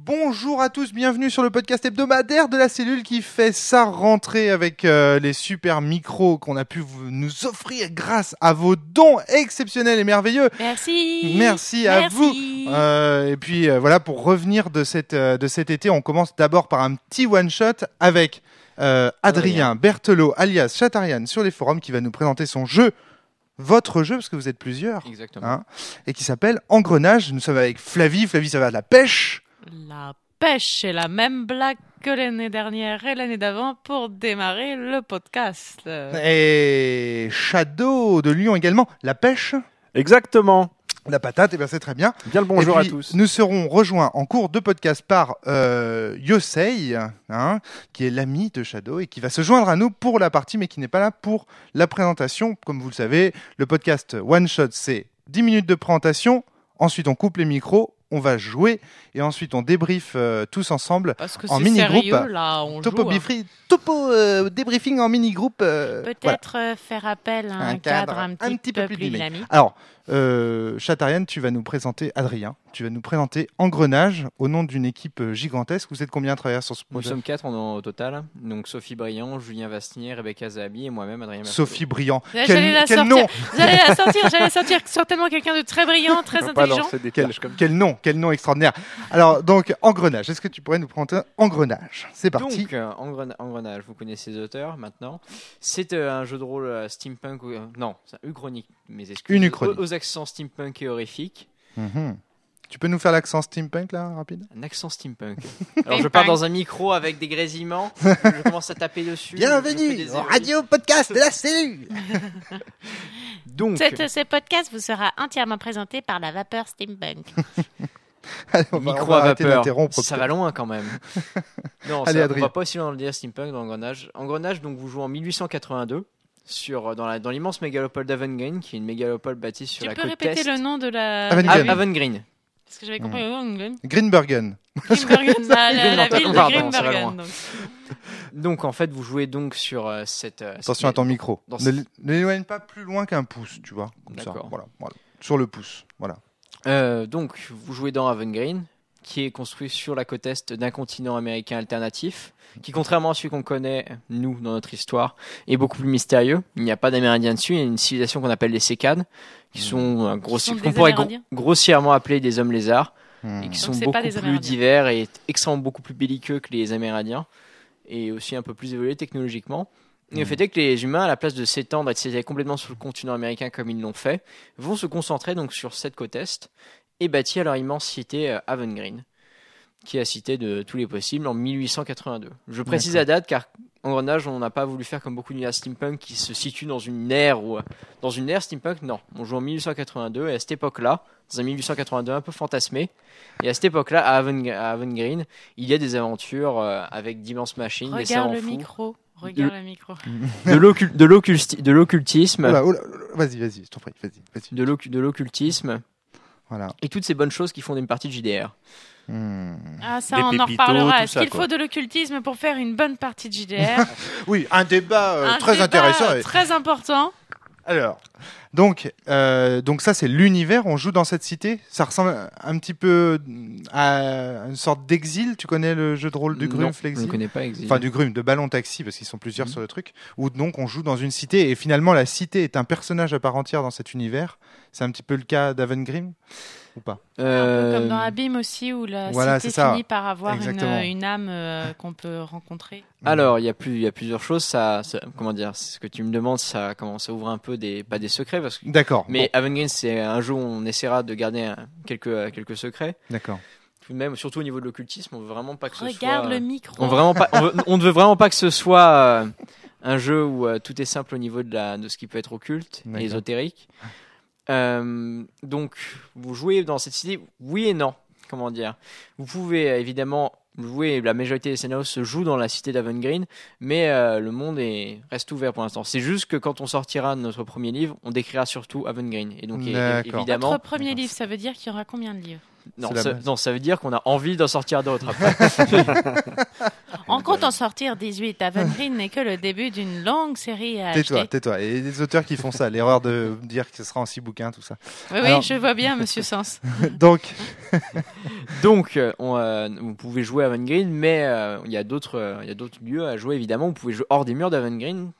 Bonjour à tous, bienvenue sur le podcast hebdomadaire de la cellule qui fait sa rentrée avec les super micros qu'on a pu nous offrir grâce à vos dons exceptionnels et merveilleux. Merci à vous. Et puis voilà, pour revenir de cet été, on commence d'abord par un petit one-shot avec Adrien Berthelot, alias Chatarian, sur les forums, qui va nous présenter son jeu. Votre jeu, parce que vous êtes plusieurs. Exactement. Hein, et qui s'appelle Engrenage. Nous sommes avec Flavie. Flavie, ça va de la pêche. La pêche, c'est la même blague que l'année dernière et l'année d'avant pour démarrer le podcast. Et Shadow de Lyon également. La pêche. Exactement. La patate, et bien c'est très bien. Bien le bonjour et puis, à tous. Nous serons rejoints en cours de podcast par Yosei, qui est l'ami de Shadow et qui va se joindre à nous pour la partie, mais qui n'est pas là pour la présentation. Comme vous le savez, le podcast One Shot, c'est 10 minutes de présentation. Ensuite, on coupe les micros, on va jouer et ensuite on débrief tous ensemble en mini-groupe. Topo débriefing en mini-groupe. Peut-être faire appel à un cadre un petit peu plus dynamique. Alors, Chatarian, tu vas nous présenter Adrien. Tu vas nous présenter Engrenage au nom d'une équipe gigantesque. Vous êtes combien à travailler sur ce projet ? Nous sommes 4 au total. Donc Sophie Briand, Julien Vastinier, Rebecca Zahabi et moi-même, Adrien Berthelot. Sophie Briand. Quel nom ! J'allais sortir certainement quelqu'un de très brillant, très intelligent. Quel nom extraordinaire. Alors, donc, Engrenage. Est-ce que tu pourrais nous présenter Engrenage ? C'est parti. Donc, Engrenage, vous connaissez les auteurs maintenant. C'est un jeu de rôle steampunk. Non, c'est un uchronique, mes excuses. Une uchronique. Aux accents steampunk et horrifiques. Mm-hmm. Tu peux nous faire l'accent steampunk là, rapide ? Un accent steampunk. Alors je pars dans un micro avec des grésillements, je commence à taper dessus. Bienvenue au radio podcast de la cellule. Donc, ce podcast vous sera entièrement présenté par la vapeur steampunk. Allez, micro à vapeur, ça va loin quand même. Non, allez, on va pas aussi loin dans le dire steampunk dans Engrenage. Engrenage, donc vous jouez en 1882. Dans l'immense mégalopole d'Avengreen, qui est une mégalopole bâtie sur la côte est. Tu peux répéter le nom de la... Avengreen. Parce que j'avais compris Avengreen. Greenbergen. La ville de Greenbergen. Donc en fait, vous jouez donc sur cette... Attention à ton micro. Ne l'éloigne pas plus loin qu'un pouce, tu vois. Comme d'accord. Ça, voilà. Sur le pouce, voilà. Donc vous jouez dans Avengreen, qui est construit sur la côte est d'un continent américain alternatif, qui, contrairement à celui qu'on connaît, nous, dans notre histoire, est beaucoup plus mystérieux. Il n'y a pas d'Amérindiens dessus, il y a une civilisation qu'on appelle les Sécanes, qui sont, qu'on pourrait grossièrement appeler des hommes lézards, et qui sont beaucoup plus divers et extrêmement beaucoup plus belliqueux que les Amérindiens, et aussi un peu plus évolués technologiquement. Et le fait est que les humains, à la place de s'étendre et de s'étaler complètement sur le continent américain comme ils l'ont fait, vont se concentrer donc sur cette côte est, et bâtir leur immense cité Avengreen, qui est la cité de tous les possibles en 1882. Je précise la date car Engrenage, on n'a pas voulu faire comme beaucoup d'univers steampunk qui se situent dans une ère steampunk. Non, on joue en 1882 et à cette époque-là, dans un 1882 un peu fantasmé, et à cette époque-là, à Avengreen, il y a des aventures avec d'immenses machines, des savants fous. Regarde le micro. De l'occultisme. Vas-y, je t'en prie, vas-y. De l'occultisme. Voilà. Et toutes ces bonnes choses qui font une partie de JDR. Ça, on en reparlera. Est-ce qu'il faut de l'occultisme pour faire une bonne partie de JDR ? Oui, un débat très intéressant. Très important. Alors, donc ça, c'est l'univers. On joue dans cette cité. Ça ressemble un petit peu à une sorte d'exil. Tu connais le jeu de rôle du Grumpf, l'exil ? Je ne connais pas Exil. Enfin, du Grumpf, de Ballon Taxi, parce qu'ils sont plusieurs sur le truc. Où donc, on joue dans une cité. Et finalement, la cité est un personnage à part entière dans cet univers. C'est un petit peu le cas d'Avengreen ou pas ? Un peu comme dans Abîme aussi, où la cité finit par avoir une âme qu'on peut rencontrer. Alors, il y a plusieurs choses. Comment dire, ce que tu me demandes, ça ouvre un peu pas des secrets. Parce que, d'accord. Mais Avengreen, c'est un jeu où on essaiera de garder quelques secrets. D'accord. Tout de même, surtout au niveau de l'occultisme, on veut vraiment pas que ce soit... Regarde le micro. On ne veut vraiment pas que ce soit un jeu où tout est simple au niveau de ce qui peut être occulte et ésotérique. Donc, vous jouez dans cette cité, oui et non. Comment dire ? Vous pouvez évidemment jouer, la majorité des scénarios se jouent dans la cité d'Avengreen, mais le monde reste ouvert pour l'instant. C'est juste que quand on sortira de notre premier livre, on décrira surtout Avengreen. Et donc, évidemment. Notre premier livre, ça veut dire qu'il y aura combien de livres ? Non, ça veut dire qu'on a envie d'en sortir d'autres après. On compte en sortir 18. Haven Green n'est que le début d'une longue série à Tais-toi, acheter. tais-toi. Et les auteurs qui font ça, l'erreur de dire que ce sera en 6 bouquins, tout ça. Oui, Alors- je vois bien, Monsieur Sens. Donc, Donc, vous pouvez jouer à Haven Green, mais il y a d'autres lieux à jouer, évidemment. Vous pouvez jouer hors des murs d'Haven Green.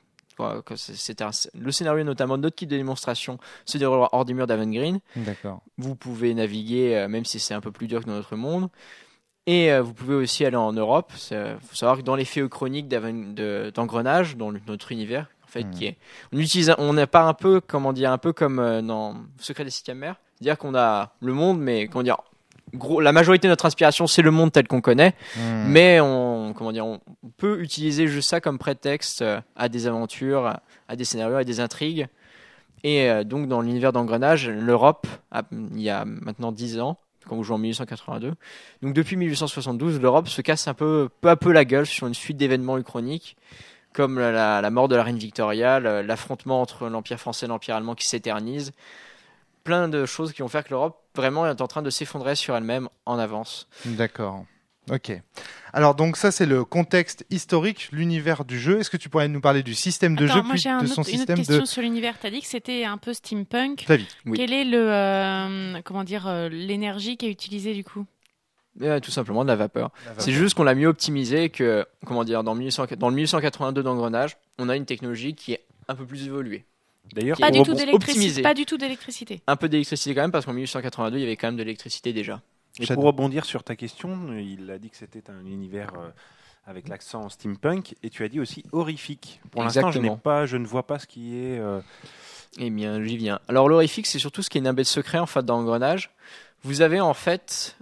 Le scénario, notamment notre kit de démonstration, se déroulera hors des murs d'Haven Green. d'accord. Vous pouvez naviguer, même si c'est un peu plus dur que dans notre monde. Et vous pouvez aussi aller en Europe. Il faut savoir que dans les féochroniques d'Engrenage, dans notre univers, en fait, on n'est pas un peu comme dans Secret des Septièmes Mers. C'est-à-dire qu'on a le monde, mais la majorité de notre inspiration, c'est le monde tel qu'on connaît. Mais on peut utiliser juste ça comme prétexte à des aventures, à des scénarios, à des intrigues. Et donc, dans l'univers d'Engrenage, l'Europe, il y a maintenant 10 ans, quand vous jouez en 1882. Donc, depuis 1872, l'Europe se casse peu à peu la gueule sur une suite d'événements uchroniques, comme la mort de la reine Victoria, l'affrontement entre l'Empire français et l'Empire allemand qui s'éternise. Plein de choses qui vont faire que l'Europe vraiment est en train de s'effondrer sur elle-même en avance. D'accord. Ok. Alors, donc, ça, c'est le contexte historique, l'univers du jeu. Est-ce que tu pourrais nous parler du système de jeu, Moi puis j'ai de son une autre système question de sur l'univers. T'as dit que c'était un peu steampunk. Flavie? Oui. Quelle est l'énergie qui est utilisée du coup? Tout simplement de la vapeur. C'est juste qu'on l'a mieux optimisé que, dans le 1882 d'Engrenage, on a une technologie qui est un peu plus évoluée. D'ailleurs, Pas du tout optimisé. Pas du tout d'électricité. Un peu d'électricité quand même, parce qu'en 1882, il y avait quand même de l'électricité déjà. et Shadow. pour rebondir sur ta question, il a dit que c'était un univers avec l'accent steampunk, et tu as dit aussi horrifique. Pour l'instant, Exactement. je ne vois pas ce qui est. Eh bien, j'y viens. Alors, l'horrifique, c'est surtout ce qui est nimbé de secret, en fait, dans Engrenage. Vous avez, en fait,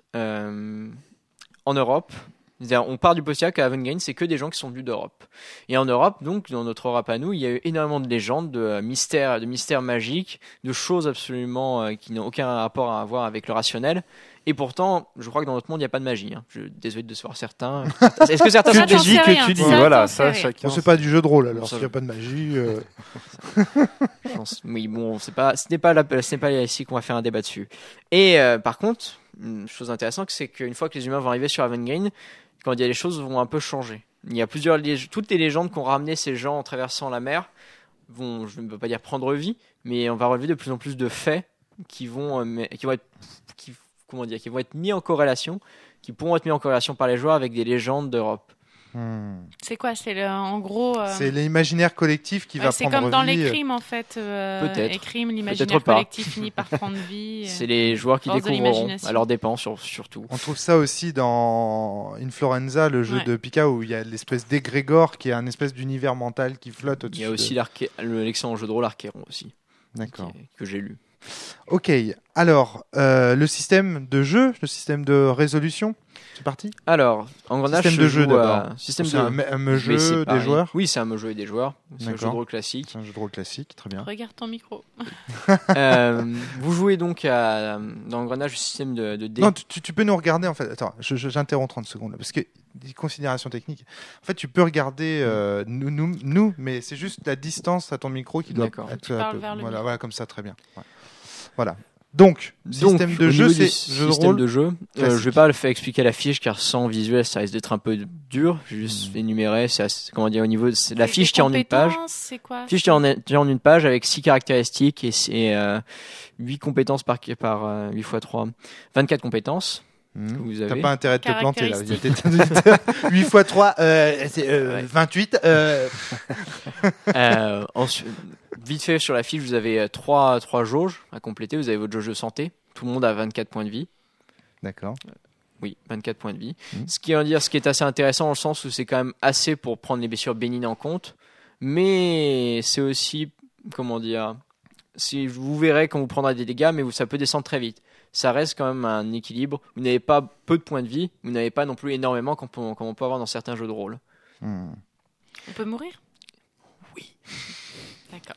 en Europe, c'est-à-dire, on part du postulat qu'à Haven Green, c'est que des gens qui sont venus d'Europe. Et en Europe, donc, dans notre Europe à nous, il y a eu énormément de légendes, de mystères magiques, de choses absolument qui n'ont aucun rapport à voir avec le rationnel. Et pourtant, je crois que dans notre monde, il n'y a pas de magie. Je suis désolé de décevoir certains. Est-ce que certains Ça, sont j'en déçus sais rien. que tu dis. Ça, Voilà, j'en ça, sais chacun. Bon, c'est pas du jeu de rôle, alors, Ça s'il n'y a va. pas de magie. Oui, bon, ce n'est pas ici qu'on va faire un débat dessus. Et par contre, une chose intéressante, c'est qu'une fois que les humains vont arriver sur Haven Green, quand il y a les choses vont un peu changer. Il y a toutes les légendes qu'ont ramené ces gens en traversant la mer vont, je ne veux pas dire prendre vie, mais on va relever de plus en plus de faits qui vont être mis en corrélation, qui pourront être mis en corrélation par les joueurs avec des légendes d'Europe. C'est quoi? En gros. C'est l'imaginaire collectif qui va c'est prendre comme dans vie. les crimes en fait. Peut-être. Les crimes, l'imaginaire Peut-être pas. collectif finit par prendre vie. C'est les joueurs qui force de découvriront, l'imagination. à leur dépens surtout. On trouve ça aussi dans Inflorenza, le jeu Ouais. de Pika, où il y a l'espèce d'égrégore qui est un espèce d'univers mental qui flotte Il au-dessus. y a aussi l'excellent jeu de rôle Archéron aussi, D'accord. que j'ai lu. Ok, alors, le système de jeu, le système de résolution, c'est parti? Alors, Engrenage Système se de jeu joue à- d'abord. Système C'est de un jeu mais c'est des pareil. joueurs? Oui, c'est un jeu des joueurs. C'est un jeu de D'accord. rôle classique. C'est un jeu de rôle classique, très bien. Regarde ton micro. Vous jouez donc dans Engrenage le système de dés. Non, tu peux nous regarder en fait. Attends, j'interromps 30 secondes là, parce que des considérations techniques. En fait, tu peux regarder nous, mais c'est juste la distance à ton micro qui doit D'accord. être Tu parles vers le voilà, micro. voilà, comme ça, très bien. Ouais. Voilà. Donc, système de au jeu, niveau du c'est jeu de système rôle. de jeu. classique. Je vais pas le faire expliquer la fiche car sans visuel ça risque d'être un peu dur. J'ai juste énuméré. Comment dire au niveau de la fiche tient en une page. C'est quoi? Fiche tient en une page avec 6 caractéristiques et c'est 8 compétences par 8 x 3, 24 compétences. Vous T'as avez. pas intérêt de te planter là. Caractéristiques. 8 x 3, c'est 28. Ensuite, vite fait sur la fiche, vous avez 3 jauges à compléter. Vous avez votre jauge de santé. Tout le monde a 24 points de vie. D'accord. Oui, 24 points de vie. Ce qui est assez intéressant dans le sens où c'est quand même assez pour prendre les blessures bénignes en compte. Mais c'est aussi, comment dire, si vous verrez quand vous prendrez des dégâts, mais ça peut descendre très vite. Ça reste quand même un équilibre. Vous n'avez pas peu de points de vie, vous n'avez pas non plus énormément comme on peut avoir dans certains jeux de rôle. On peut mourir? Oui. D'accord.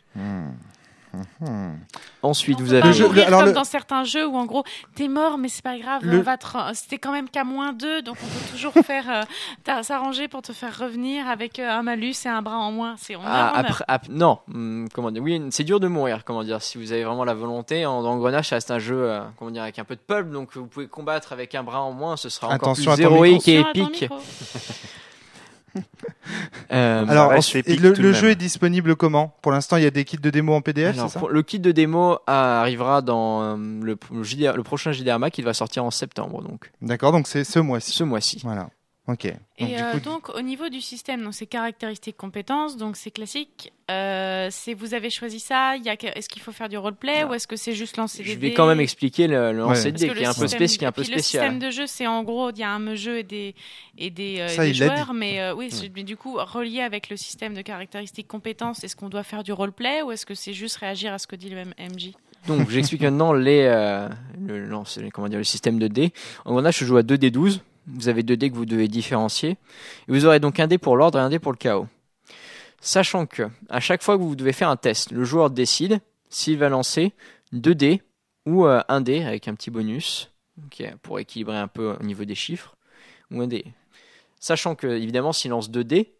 Ensuite, On vous peut avez. pas Le jeu- mourir alors comme le- dans certains jeux où en gros t'es mort mais c'est pas grave, c'était quand même qu'à -2 donc on peut toujours faire s'arranger pour te faire revenir avec un malus et un bras en moins. Non, comment dire, oui, c'est dur de mourir, comment dire, si vous avez vraiment la volonté. En Engrenage, ça reste un jeu, comment dire, avec un peu de pulp, donc vous pouvez combattre avec un bras en moins, ce sera encore Attention plus à ton héroïque et Attention à ton épique. micro. Alors, reste ensuite, épique le tout de jeu même. est disponible comment? Pour l'instant, il y a des kits de démo en PDF, Alors, c'est ça? le kit de démo arrivera dans le prochain JDRMA qui va sortir en septembre, donc D'accord, donc c'est ce mois-ci. ce mois-ci. Voilà. Ok. Donc, Et du coup, donc, au niveau du système, donc c'est caractéristiques, compétences, donc c'est classique. Vous avez choisi ça. Est-ce qu'il faut faire du roleplay Alors, ou est-ce que c'est juste lancer des Je dés vais quand même expliquer le lancer de Parce dés que qui est un peu spécial. le système de jeu, c'est en gros, il y a un jeu et des Ça, il l'a joueurs, mais mais du coup, relié avec le système de caractéristiques, compétences, est-ce qu'on doit faire du roleplay ou est-ce que c'est juste réagir à ce que dit le MJ? Donc, j'explique maintenant le système de dés. En grenade, je joue à 2d12. Vous avez 2 dés que vous devez différencier. Et vous aurez donc un dé pour l'ordre et un dé pour le chaos. Sachant que, à chaque fois que vous devez faire un test, le joueur décide s'il va lancer 2 dés ou un dé avec un petit bonus, pour équilibrer un peu au niveau des chiffres, ou un dé. Sachant que, évidemment, s'il lance 2 dés,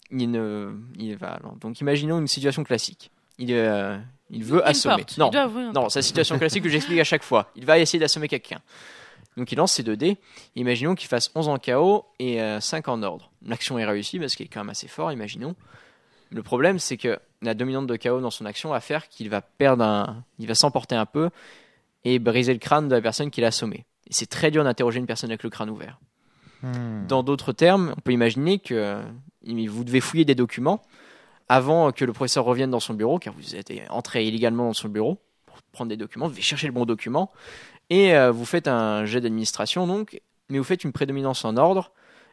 il va. Donc, imaginons une situation classique. Il veut assommer. Non, c'est la situation classique que j'explique à chaque fois. Il va essayer d'assommer quelqu'un. Donc il lance ses 2 dés. Imaginons qu'il fasse 11 en chaos et 5 en ordre. L'action est réussie parce qu'il est quand même assez fort, imaginons. Le problème, c'est que la dominante de chaos dans son action va faire qu'il va il va s'emporter un peu et briser le crâne de la personne qui l'a assommé. Et c'est très dur d'interroger une personne avec le crâne ouvert. Dans d'autres termes, on peut imaginer que vous devez fouiller des documents avant que le professeur revienne dans son bureau, car vous êtes entré illégalement dans son bureau pour prendre des documents. Vous devez chercher le bon document. Et vous faites un jet d'administration, donc, mais vous faites une prédominance en ordre.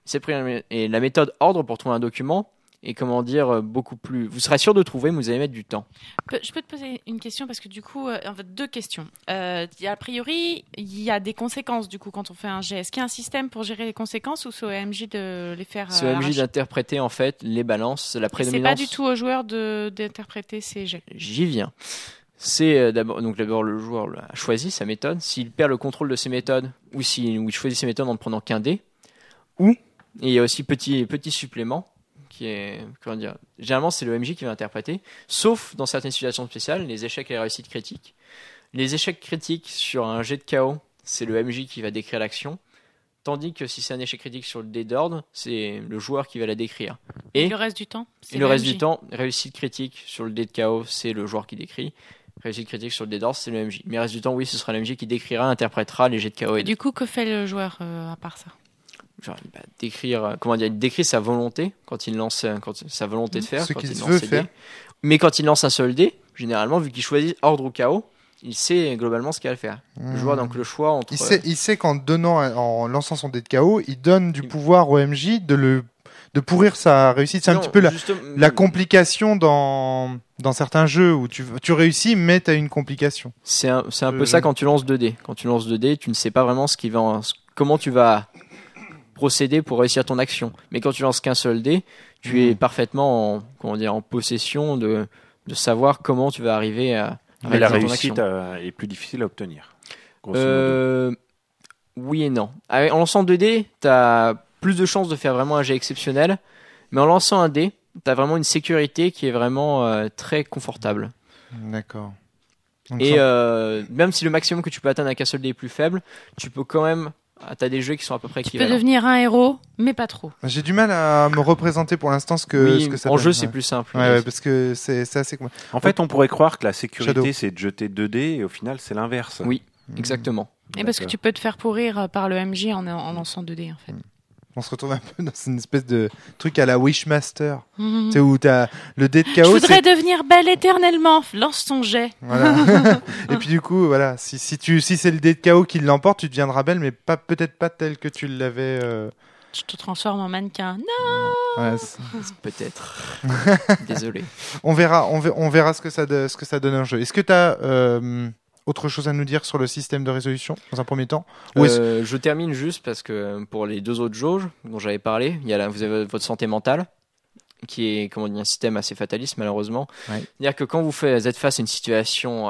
Et la méthode ordre pour trouver un document est, beaucoup plus... Vous serez sûr de trouver, mais vous allez mettre du temps. Je peux te poser une question, parce que du coup, en fait, 2 questions. A priori, il y a des conséquences, du coup, quand on fait un jet. Est-ce qu'il y a un système pour gérer les conséquences ou c'est au MJ de les faire C'est au MJ d'interpréter, en fait, les balances, la prédominance... C'est pas du tout au joueur d'interpréter ces jets. J'y viens. C'est d'abord le joueur a choisi sa méthode. S'il perd le contrôle de ses méthodes ou il choisit ses méthodes en ne prenant qu'un dé, et il y a aussi petit supplément qui est généralement c'est le MJ qui va interpréter, sauf dans certaines situations spéciales, les échecs et les réussites critiques. Les échecs critiques sur un jet de chaos, c'est le MJ qui va décrire l'action, tandis que si c'est un échec critique sur le dé d'ordre, c'est le joueur qui va la décrire. Et le reste du temps, réussite critique sur le dé de chaos, c'est le joueur qui décrit. Réussite critique sur le dé d'ordre, c'est le MJ. Mais le reste du temps, oui, ce sera le MJ qui décrira, interprétera les jets de chaos. Et du coup, que fait le joueur à part ça? Il va décrire, il décrit sa volonté quand il lance, sa volonté de faire, ce quand qu'il il veut lance ses faire. dés. Mais quand il lance un seul dé, généralement, vu qu'il choisit ordre ou chaos, il sait globalement ce qu'il va faire. Le joueur a donc le choix entre. Il sait qu'en en lançant son dé de chaos, il donne du pouvoir au MJ de pourrir sa réussite. C'est un petit peu la complication dans certains jeux où tu réussis, mais tu as une complication. C'est un peu ça quand tu lances 2 dés. Quand tu lances 2 dés, tu ne sais pas vraiment comment tu vas procéder pour réussir ton action. Mais quand tu lances qu'un seul dé, tu es parfaitement en possession de savoir comment tu vas arriver à Mais la réussir ton réussite action. est plus difficile à obtenir. Grosso modo. Oui et non. En lançant 2 dés, tu as plus de chances de faire vraiment un jet exceptionnel, mais en lançant un dé, tu as vraiment une sécurité qui est vraiment très confortable. D'accord. Donc Et même si le maximum que tu peux atteindre avec un seul dé est plus faible, tu peux quand même... T'as des jeux qui sont à peu près équivalents. Tu peux devenir un héros, mais pas trop. J'ai du mal à me représenter pour l'instant ce que ça en donne. jeu, c'est plus simple. Ouais, parce que c'est assez... En fait, on pourrait croire que la sécurité, Shadow. c'est de jeter 2 dés, et au final, c'est l'inverse. Oui, exactement. Et parce que tu peux te faire pourrir par le MJ en lançant 2 dés, en fait. On se retrouve un peu dans une espèce de truc à la Wishmaster. Mhm. Tu sais, où t'as le dé de Je chaos. voudrais devenir belle éternellement. Lance ton jet. Voilà. Et puis du coup, voilà, si c'est le dé de chaos qui l'emporte, tu deviendras belle, mais peut-être pas tel que tu l'avais. Je te transforme en mannequin. Non. Ouais, Peut-être. Désolé. on verra ce que ça donne un jeu. Est-ce que t'as autre chose à nous dire sur le système de résolution dans un premier temps? Je termine juste parce que pour les 2 autres jauges dont j'avais parlé, vous avez votre santé mentale qui est un système assez fataliste malheureusement. Ouais. C'est-à-dire que quand vous êtes face à une situation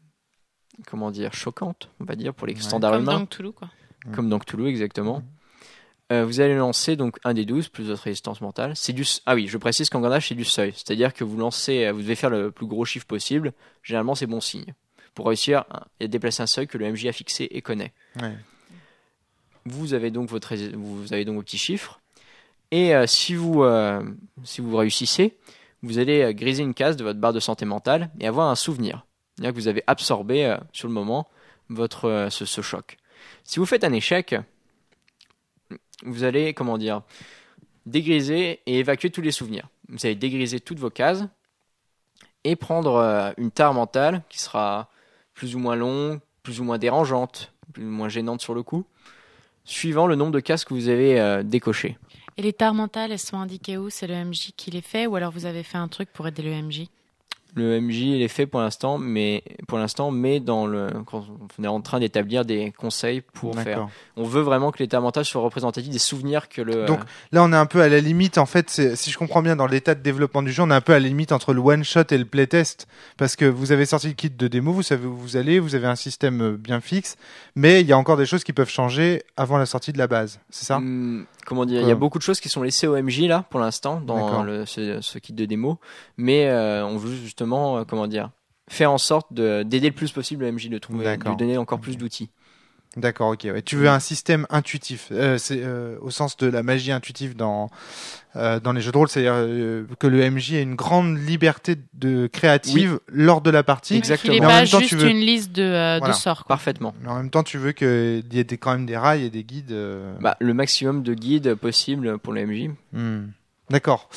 choquante, on va dire pour les standards Comme humains, dans Cthulhu, quoi. comme dans Cthulhu exactement. Vous allez lancer donc un des 12 plus votre résistance mentale. Je précise qu'engrenage c'est du seuil, c'est-à-dire que vous devez faire le plus gros chiffre possible. Généralement c'est bon signe. Pour réussir à déplacer un seuil que le MJ a fixé et connaît. Ouais. Vous avez donc vos petits chiffres Et si vous réussissez, vous allez griser une case de votre barre de santé mentale et avoir un souvenir. C'est-à-dire que vous avez absorbé sur le moment ce choc. Si vous faites un échec, vous allez, dégriser et évacuer tous les souvenirs. Vous allez dégriser toutes vos cases et prendre une tare mentale qui sera plus ou moins longue, plus ou moins dérangeante, plus ou moins gênante sur le coup, suivant le nombre de cases que vous avez décochées. Et les tares mentales, elles sont indiquées où? C'est le MJ qui les fait ou alors vous avez fait un truc pour aider le MJ? Le MJ il est fait pour l'instant, mais quand on est en train d'établir des conseils pour faire. On veut vraiment que les tares mentales soient représentatives des souvenirs que le. Donc là, on est un peu à la limite. En fait, si je comprends bien, dans l'état de développement du jeu, on est un peu à la limite entre le one shot et le playtest, parce que vous avez sorti le kit de démo, vous savez où vous allez, vous avez un système bien fixe, mais il y a encore des choses qui peuvent changer avant la sortie de la base. C'est ça? Il y a beaucoup de choses qui sont laissées au MJ là pour l'instant dans ce kit de démo, mais on veut justement faire en sorte d'aider le plus possible le MJ de lui donner encore plus d'outils. D'accord, ok. Ouais. Tu veux un système intuitif, au sens de la magie intuitive dans les jeux de rôle, c'est-à-dire que le MJ ait une grande liberté créative lors de la partie. Exactement. Il n'est pas juste une liste de sorts. Quoi. Parfaitement. Mais en même temps, tu veux qu'il y ait quand même des rails et des guides. Le maximum de guides possible pour le MJ. D'accord.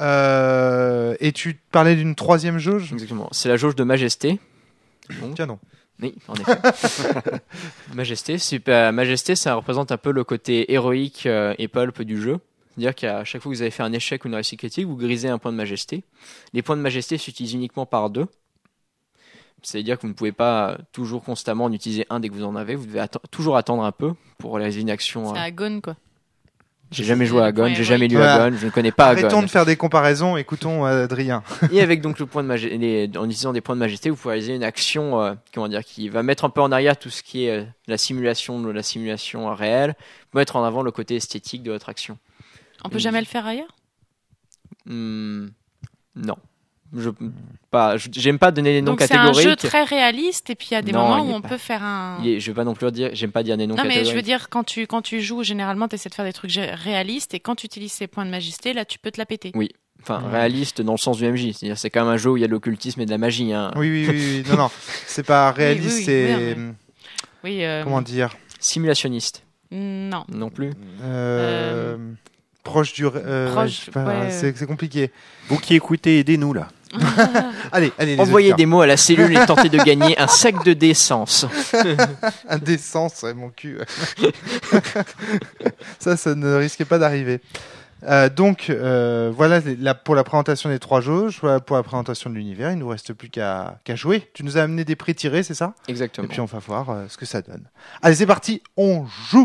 Et tu parlais d'une troisième jauge? Exactement. C'est la jauge de majesté. Tiens non. Oui, en effet. Majesté, ça représente un peu le côté héroïque et pulp du jeu. C'est-à-dire qu'à chaque fois que vous avez fait un échec ou une réussite critique, vous grisez un point de majesté. Les points de majesté s'utilisent uniquement par 2. C'est-à-dire que vous ne pouvez pas toujours constamment en utiliser un dès que vous en avez. Vous devez toujours attendre un peu pour réaliser une action. C'est Agon, quoi. J'ai jamais joué à Agon, j'ai jamais lu Agon, je ne connais pas Agon. Arrêtons de faire des comparaisons, écoutons Adrien. Et avec donc le point de majesté, en utilisant des points de majesté, vous pouvez réaliser une action, qui va mettre un peu en arrière tout ce qui est la simulation réelle, pour mettre en avant le côté esthétique de votre action. On peut jamais le faire ailleurs? Non. J'aime pas donner des noms catégoriques. Donc c'est un jeu très réaliste et puis il y a des moments où on peut faire un. Je vais pas non plus dire, j'aime pas dire des noms catégoriques. Non mais je veux dire quand tu joues généralement tu essaies de faire des trucs réalistes et quand tu utilises ces points de majesté là tu peux te la péter. Oui. Enfin, réaliste dans le sens du MJ. C'est-à-dire c'est quand même un jeu où il y a de l'occultisme et de la magie. Hein. Oui. Non. C'est pas réaliste, oui, c'est. Oui. Comment dire? Simulationniste. Non. Non plus. Proche du. C'est compliqué. Vous qui écoutez, aidez-nous là. allez. Envoyez des mots à la cellule et tentez de gagner un sac de décence. Un décence, mon cul. ça ne risquait pas d'arriver. Donc, voilà pour la présentation des 3 jauges, voilà pour la présentation de l'univers. Il ne nous reste plus qu'à jouer. Tu nous as amené des prix tirés, c'est ça? Exactement. Et puis on va voir ce que ça donne. Allez, c'est parti, on joue.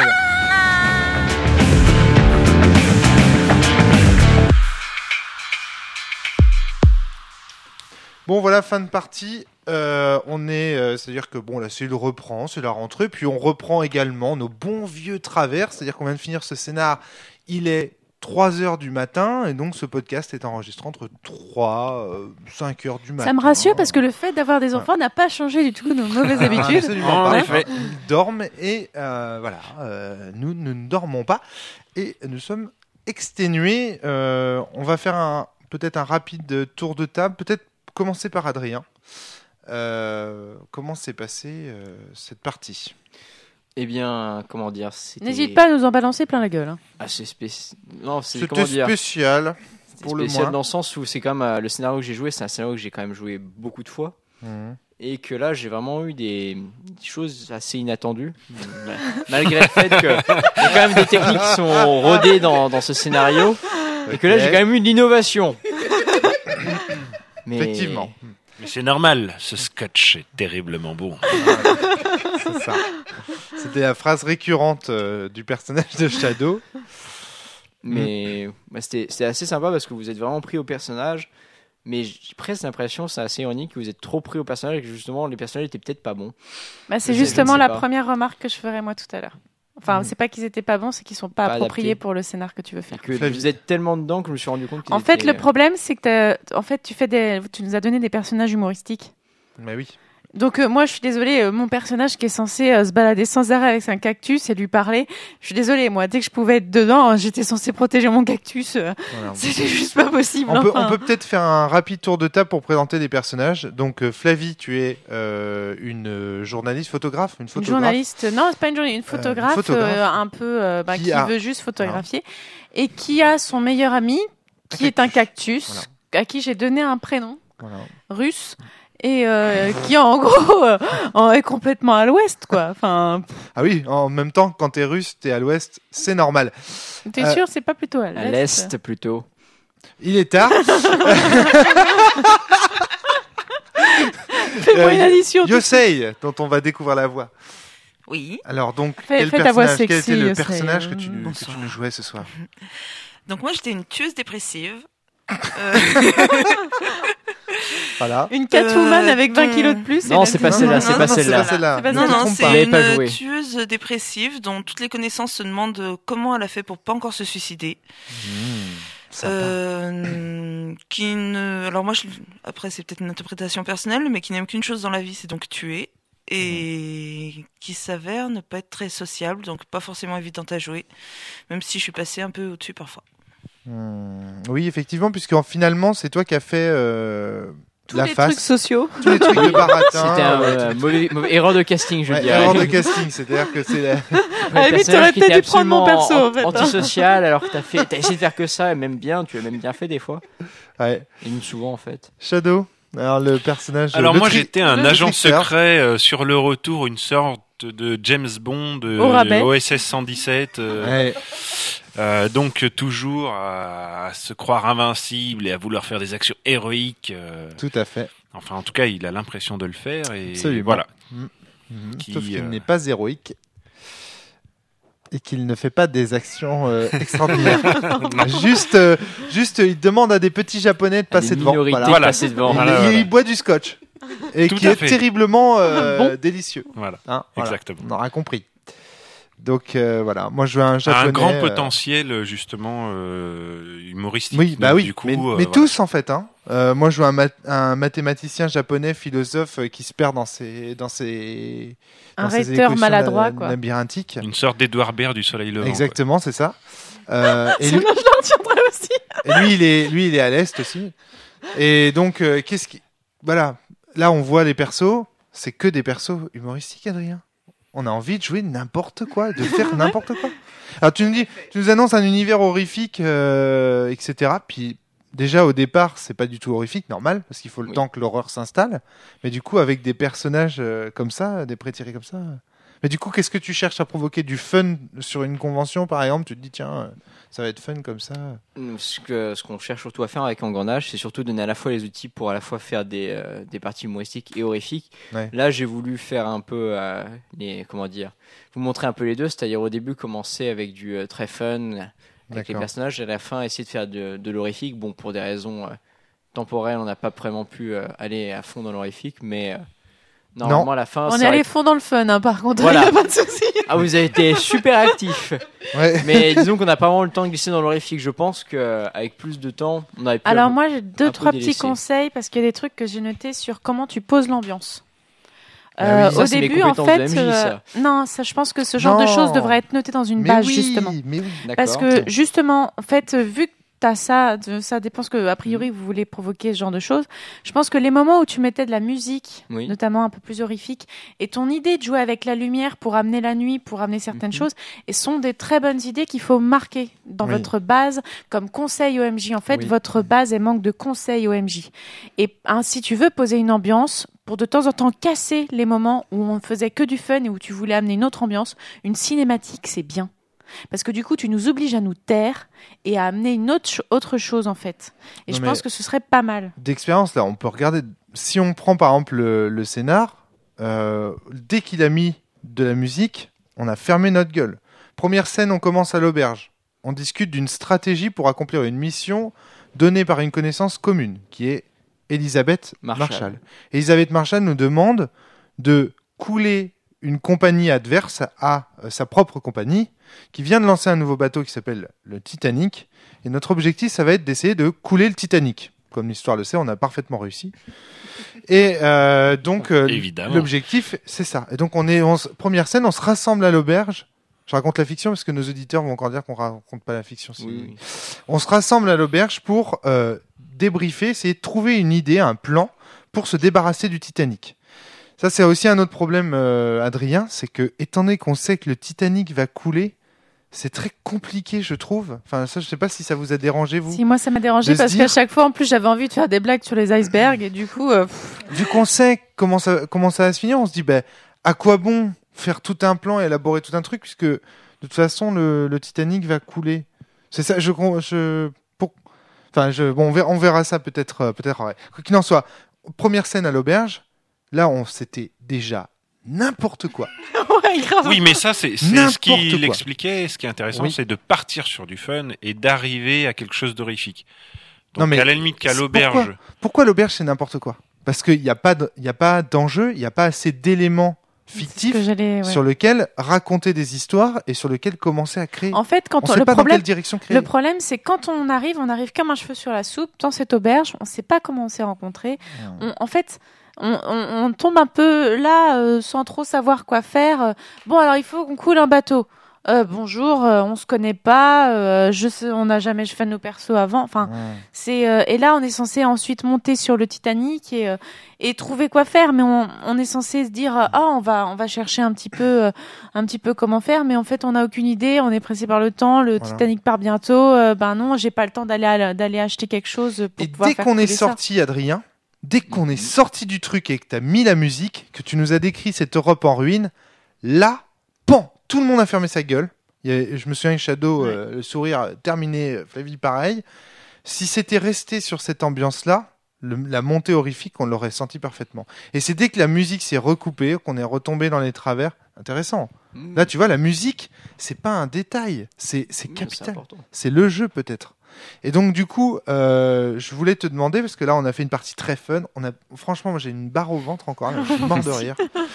Bon, voilà, fin de partie. C'est-à-dire que la cellule reprend, c'est la rentrée, puis on reprend également nos bons vieux travers, c'est-à-dire qu'on vient de finir ce scénar, il est 3h du matin, et donc ce podcast est enregistré entre 5h du matin. Ça me rassure parce que le fait d'avoir des enfants n'a pas changé du tout nos mauvaises habitudes. Absolument pas. Ils dorment, et nous ne dormons pas, et nous sommes exténués. On va faire peut-être un rapide tour de table, peut-être commencer par Adrien. Comment s'est passée cette partie? Eh bien, N'hésite pas à nous en balancer plein la gueule. Assez spécial. Non, c'était spécial. Pour le moins. Dans le sens où c'est quand même le scénario que j'ai joué, c'est un scénario que j'ai quand même joué beaucoup de fois. Et que là, j'ai vraiment eu des choses assez inattendues. Malgré le fait qu'il y a quand même des techniques qui sont rodées dans ce scénario. Et que là, j'ai quand même eu de l'innovation. Effectivement. Mais c'est normal, ce scotch est terriblement bon. C'est ça. C'était la phrase récurrente du personnage de Shadow. Mais c'était assez sympa parce que vous êtes vraiment pris au personnage. Mais j'ai presque l'impression, c'est assez ironique, que vous êtes trop pris au personnage et que justement les personnages étaient peut-être pas bons. C'est justement la première remarque que je ferais moi tout à l'heure. Enfin, c'est pas qu'ils étaient pas bons, c'est qu'ils sont pas appropriés pour le scénar que tu veux faire. Que vous êtes tellement dedans que je me suis rendu compte qu'ils En fait, le problème, c'est que tu nous as donné des personnages humoristiques. Mais oui. Donc moi je suis désolée, mon personnage qui est censé se balader sans arrêt avec un cactus et lui parler, je suis désolée, moi dès que je pouvais être dedans, j'étais censée protéger mon cactus, Voilà. c'était juste pas possible. On peut peut-être faire un rapide tour de table pour présenter des personnages. Donc Flavie, tu es une journaliste, photographe, une journaliste, non c'est pas une journaliste, une photographe, un peu qui veut juste photographier et qui a son meilleur ami qui est un cactus à qui j'ai donné un prénom russe. Et qui en gros est complètement à l'ouest quoi. Enfin. Ah oui, en même temps quand t'es russe, t'es à l'ouest, c'est normal. T'es sûr, c'est pas plutôt à l'est? À l'est plutôt. Il est tard. Fais-moi une addition. Yosei, dont on va découvrir la voix. Oui. Alors donc, quel était le personnage que tu nous jouais ce soir? Donc moi j'étais une tueuse dépressive. Voilà. Une Catwoman avec 20 kilos de plus. Non, c'est pas celle-là. C'est pas celle-là. Non, c'est une tueuse dépressive dont toutes les connaissances se demandent comment elle a fait pour pas encore se suicider. Alors moi, après c'est peut-être une interprétation personnelle, mais qui n'aime qu'une chose dans la vie, c'est donc tuer. Et qui s'avère ne pas être très sociable, donc pas forcément évidente à jouer, même si je suis passée un peu au-dessus parfois. Oui, effectivement, puisque finalement, c'est toi qui as fait tous les trucs sociaux. Tous les trucs de baratin. C'était un mauvais erreur de casting, je dirais. Erreur de casting, c'est-à-dire que c'est la... À la limite, t'aurais peut-être dû prendre mon perso, en fait. Antisocial, alors que t'as essayé de faire que ça, et même bien, tu as même bien fait des fois. Ouais. Et même souvent, en fait. Shadow, alors le personnage... Alors moi, j'étais un agent secret sur le retour, une sorte de James Bond, OSS 117... donc toujours à se croire invincible et à vouloir faire des actions héroïques. Tout à fait. Enfin, en tout cas, il a l'impression de le faire et absolument. Voilà. Sauf qu'il n'est pas héroïque et qu'il ne fait pas des actions extraordinaires. juste, il demande à des petits japonais de passer devant. Voilà. Passer devant. Il boit du scotch et qui est terriblement délicieux. Voilà. Voilà. Exactement. On aura compris. Donc voilà, moi je jouais un japonais. Un grand potentiel justement humoristique. Oui, bah donc, oui. Du coup, mais voilà. tous en fait. Moi je jouais un mathématicien japonais philosophe qui se perd dans ses rhéteur maladroit quoi. Labyrinthiques. Une sorte d'Edouard Baird du Soleil Levant. Je c'est ça. Et lui, je l'en tiendrai aussi. Et lui il est à l'est aussi. Et donc voilà, là on voit les persos, c'est que des persos humoristiques, Adrien. On a envie de jouer n'importe quoi, de faire n'importe quoi. Alors tu nous annonces un univers horrifique, etc. Puis déjà au départ, c'est pas du tout horrifique, normal, parce qu'il faut le temps que l'horreur s'installe. Mais du coup, avec des personnages comme ça, des pré-tirés comme ça. Mais du coup, qu'est-ce que tu cherches à provoquer du fun sur une convention, par exemple? Tu te dis tiens, ça va être fun comme ça. Ce qu'on cherche surtout à faire avec Engrenage, c'est surtout donner à la fois les outils pour à la fois faire des parties humoristiques et horrifiques. Ouais. Là, j'ai voulu faire un peu vous montrer un peu les deux, c'est-à-dire au début commencer avec du très fun avec les personnages, et à la fin essayer de faire de l'horrifique. Bon, pour des raisons temporelles, on n'a pas vraiment pu aller à fond dans l'horrifique, mais normalement à la fin on est allé fond dans le fun, par contre. Voilà. Il n'y a pas de souci. Ah, vous avez été super actifs. Ouais. Mais disons qu'on n'a pas vraiment le temps de glisser dans l'horrifique. Je pense qu'avec plus de temps, on aurait pu. Alors moi, j'ai 2-3 petits conseils parce qu'il y a des trucs que j'ai notés sur comment tu poses l'ambiance. Au début, en fait, non, ça, je pense que ce genre de choses devrait être noté dans une base justement. Mais oui. Parce que justement, en fait, vu que t'as ça dépend ce que a priori vous voulez provoquer ce genre de choses. Je pense que les moments où tu mettais de la musique, notamment un peu plus horrifique, et ton idée de jouer avec la lumière pour amener la nuit, pour amener certaines choses, et sont des très bonnes idées qu'il faut marquer dans votre base comme conseil OMJ. En fait, votre base elle manque de conseils OMJ. Et si tu veux poser une ambiance, pour de temps en temps casser les moments où on faisait que du fun et où tu voulais amener une autre ambiance, une cinématique c'est bien. Parce que du coup, tu nous obliges à nous taire et à amener une autre chose en fait. Et je pense que ce serait pas mal. D'expérience, là, on peut regarder. Si on prend par exemple le scénar, dès qu'il a mis de la musique, on a fermé notre gueule. Première scène, on commence à l'auberge. On discute d'une stratégie pour accomplir une mission donnée par une connaissance commune, qui est Elisabeth Marshall. Elisabeth Marshall nous demande de couler une compagnie adverse à sa propre compagnie, qui vient de lancer un nouveau bateau qui s'appelle le Titanic. Et notre objectif, ça va être d'essayer de couler le Titanic. comme l'histoire le sait, on a parfaitement réussi. Et donc, l'objectif, c'est ça. Et donc, première scène, on se rassemble à l'auberge. Je raconte la fiction parce que nos auditeurs vont encore dire qu'on raconte pas la fiction. Oui. On se rassemble à l'auberge pour débriefer, essayer de trouver une idée, un plan pour se débarrasser du Titanic. Ça, c'est aussi un autre problème, Adrien, c'est que, étant donné qu'on sait que le Titanic va couler, c'est très compliqué, je trouve. Enfin, ça, je sais pas si ça vous a dérangé, vous. Si, moi, ça m'a dérangé parce qu'à chaque fois, en plus, j'avais envie de faire des blagues sur les icebergs et du coup... Vu qu'on sait comment ça va se finir, on se dit, à quoi bon faire tout un plan et élaborer tout un truc, puisque, de toute façon, le Titanic va couler. C'est ça, on verra ça peut-être. Quoi qu'il en soit, première scène à l'auberge, là, c'était déjà n'importe quoi. Ouais, grave. Oui, mais ça, c'est ce qu'il expliquait. Ce qui est intéressant, c'est de partir sur du fun et d'arriver à quelque chose d'horrifique. Donc, non, mais à la limite qu'à l'auberge. Pourquoi l'auberge, c'est n'importe quoi? Parce qu'il n'y a pas d'enjeu, il n'y a pas assez d'éléments fictifs sur lequel raconter des histoires et sur lequel commencer à créer. En fait, on sait pas dans quelle direction créer. Le problème, c'est quand on arrive comme un cheveu sur la soupe dans cette auberge. On ne sait pas comment on s'est rencontrés. On tombe un peu là sans trop savoir quoi faire. Bon, alors il faut qu'on coule un bateau. Bonjour, on se connaît pas. On n'a jamais fait nos persos avant. Enfin, et là on est censé ensuite monter sur le Titanic et trouver quoi faire. Mais on est censé se dire on va chercher un petit peu comment faire. Mais en fait on n'a aucune idée. On est pressé par le temps. Le Titanic part bientôt. Non, j'ai pas le temps d'aller acheter quelque chose pour pouvoir faire. Et dès qu'on est sorti, Adrien. Dès qu'on est sorti du truc et que tu as mis la musique, que tu nous as décrit cette Europe en ruine, là, tout le monde a fermé sa gueule. Je me souviens que Shadow, le sourire terminé, Flavie pareil. Si c'était resté sur cette ambiance-là, la montée horrifique, on l'aurait senti parfaitement. Et c'est dès que la musique s'est recoupée, qu'on est retombé dans les travers, intéressant. Là, tu vois, la musique, c'est pas un détail, c'est capital. C'est le jeu peut-être. Et donc du coup, je voulais te demander, parce que là on a fait une partie très fun, franchement moi j'ai une barre au ventre encore, je suis mort de rire.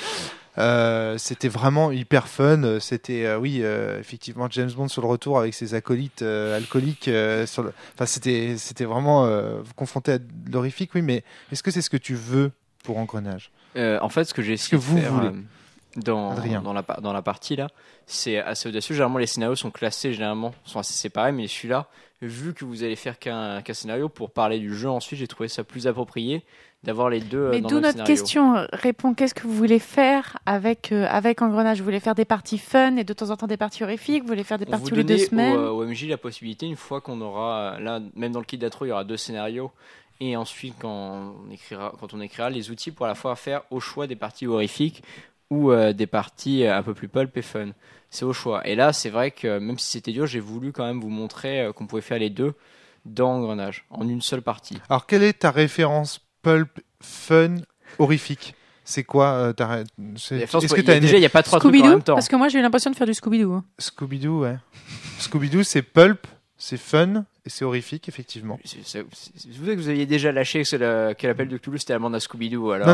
C'était vraiment hyper fun, c'était effectivement James Bond sur le retour avec ses acolytes alcooliques, c'était vraiment confronté à de l'horrifique, oui, mais est-ce que c'est ce que tu veux pour Engrenage? En fait, ce que j'ai essayé de faire dans la partie là, c'est assez audacieux. Généralement les scénarios sont classés, sont assez séparés, mais celui-là, vu que vous allez faire qu'un scénario pour parler du jeu ensuite, j'ai trouvé ça plus approprié d'avoir les deux mais dans d'où le notre scénario. Question répond, qu'est-ce que vous voulez faire avec Engrenage? Vous voulez faire des parties fun et de temps en temps des parties horrifiques? Vous voulez faire des parties tous les 2 semaines? Au MJ la possibilité, une fois qu'on aura, là, même dans le kit d'intro, il y aura 2 scénarios, et ensuite quand on écrira les outils pour à la fois faire au choix des parties horrifiques ou des parties un peu plus pulp et fun. C'est au choix. Et là, c'est vrai que même si c'était dur, j'ai voulu quand même vous montrer qu'on pouvait faire les deux dans Engrenage, en une seule partie. Alors, quelle est ta référence pulp, fun, horrifique? C'est quoi Est-ce que déjà, il n'y a pas 3 trucs en même temps? Parce que moi, j'ai eu l'impression de faire du Scooby-Doo. Hein. Scooby-Doo, ouais. Scooby-Doo, c'est pulp, c'est fun et c'est horrifique, effectivement. Vous savez que vous aviez déjà lâché que l'appel de Cthulhu c'était Amanda Scooby-Doo. Alors...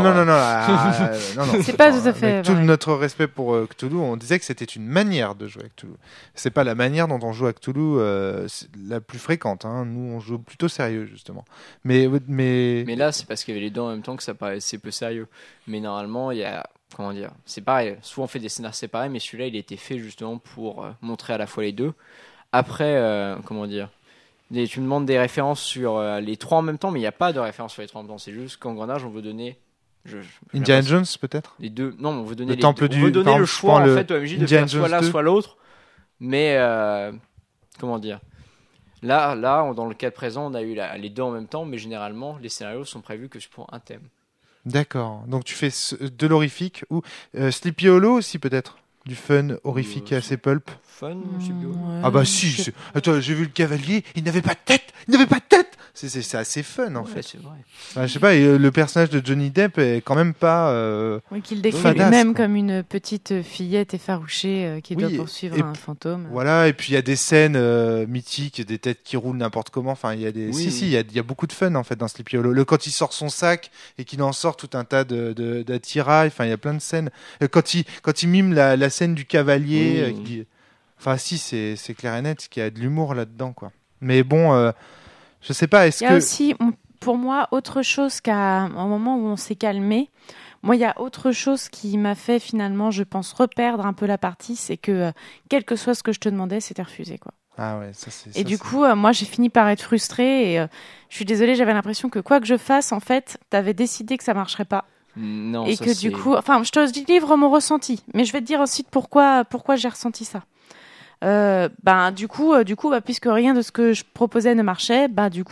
Non. C'est pas tout à fait. Avec tout notre respect pour Cthulhu, on disait que c'était une manière de jouer à Cthulhu. C'est pas la manière dont on joue à Cthulhu la plus fréquente. Hein. Nous, on joue plutôt sérieux, justement. Mais là, c'est parce qu'il y avait les deux en même temps que ça paraissait peu sérieux. Mais normalement, il y a. Comment dire? C'est pareil. Souvent, on fait des scénarios séparés, mais celui-là, il a été fait justement pour montrer à la fois les deux. Après, comment dire? Tu me demandes des références sur les 3 en même temps, mais il n'y a pas de référence sur les 3 en même temps. C'est juste qu'Engrenage, on veut donner. Indiana Jones, peut-être? Les deux. Non, on veut donner le temple on veut donner le choix en fait au MJ de faire soit l'un soit l'autre. Mais comment dire? Là, dans le cas présent, on a eu les deux en même temps, mais généralement, les scénarios sont prévus que pour un thème. D'accord. Donc tu fais de l'horrifique ou Sleepy Hollow aussi peut-être? Du fun horrifique assez pulp. Fun, Sleepy Hollow. Ah bah si. Attends, j'ai vu le cavalier, il n'avait pas de tête. C'est assez fun en fait. C'est vrai. Enfin, je sais pas, le personnage de Johnny Depp est quand même pas. Oui, qu'il décrit lui-même comme une petite fillette effarouchée qui doit poursuivre un fantôme. Voilà, et puis il y a des scènes mythiques, des têtes qui roulent n'importe comment. Enfin, il y a des. Il y a beaucoup de fun en fait dans Sleepy Hollow. Quand il sort son sac et qu'il en sort tout un tas d'attirails. Enfin, il y a plein de scènes. Quand il mime la scène du cavalier. Enfin, si, c'est clair et net qu'il y a de l'humour là-dedans, quoi. Mais bon. Je sais pas, Il y a aussi, pour moi, autre chose qu'à un moment où on s'est calmé, moi, il y a autre chose qui m'a fait finalement, je pense, reperdre un peu la partie, c'est que quel que soit ce que je te demandais, c'était refusé, quoi. Ah ouais, ça c'est. Et du coup, moi, j'ai fini par être frustrée et je suis désolée, j'avais l'impression que quoi que je fasse, en fait, t'avais décidé que ça marcherait pas. Non, et ça, que du coup, enfin, je te livre mon ressenti, mais je vais te dire ensuite pourquoi j'ai ressenti ça. Du coup, puisque rien de ce que je proposais ne marchait,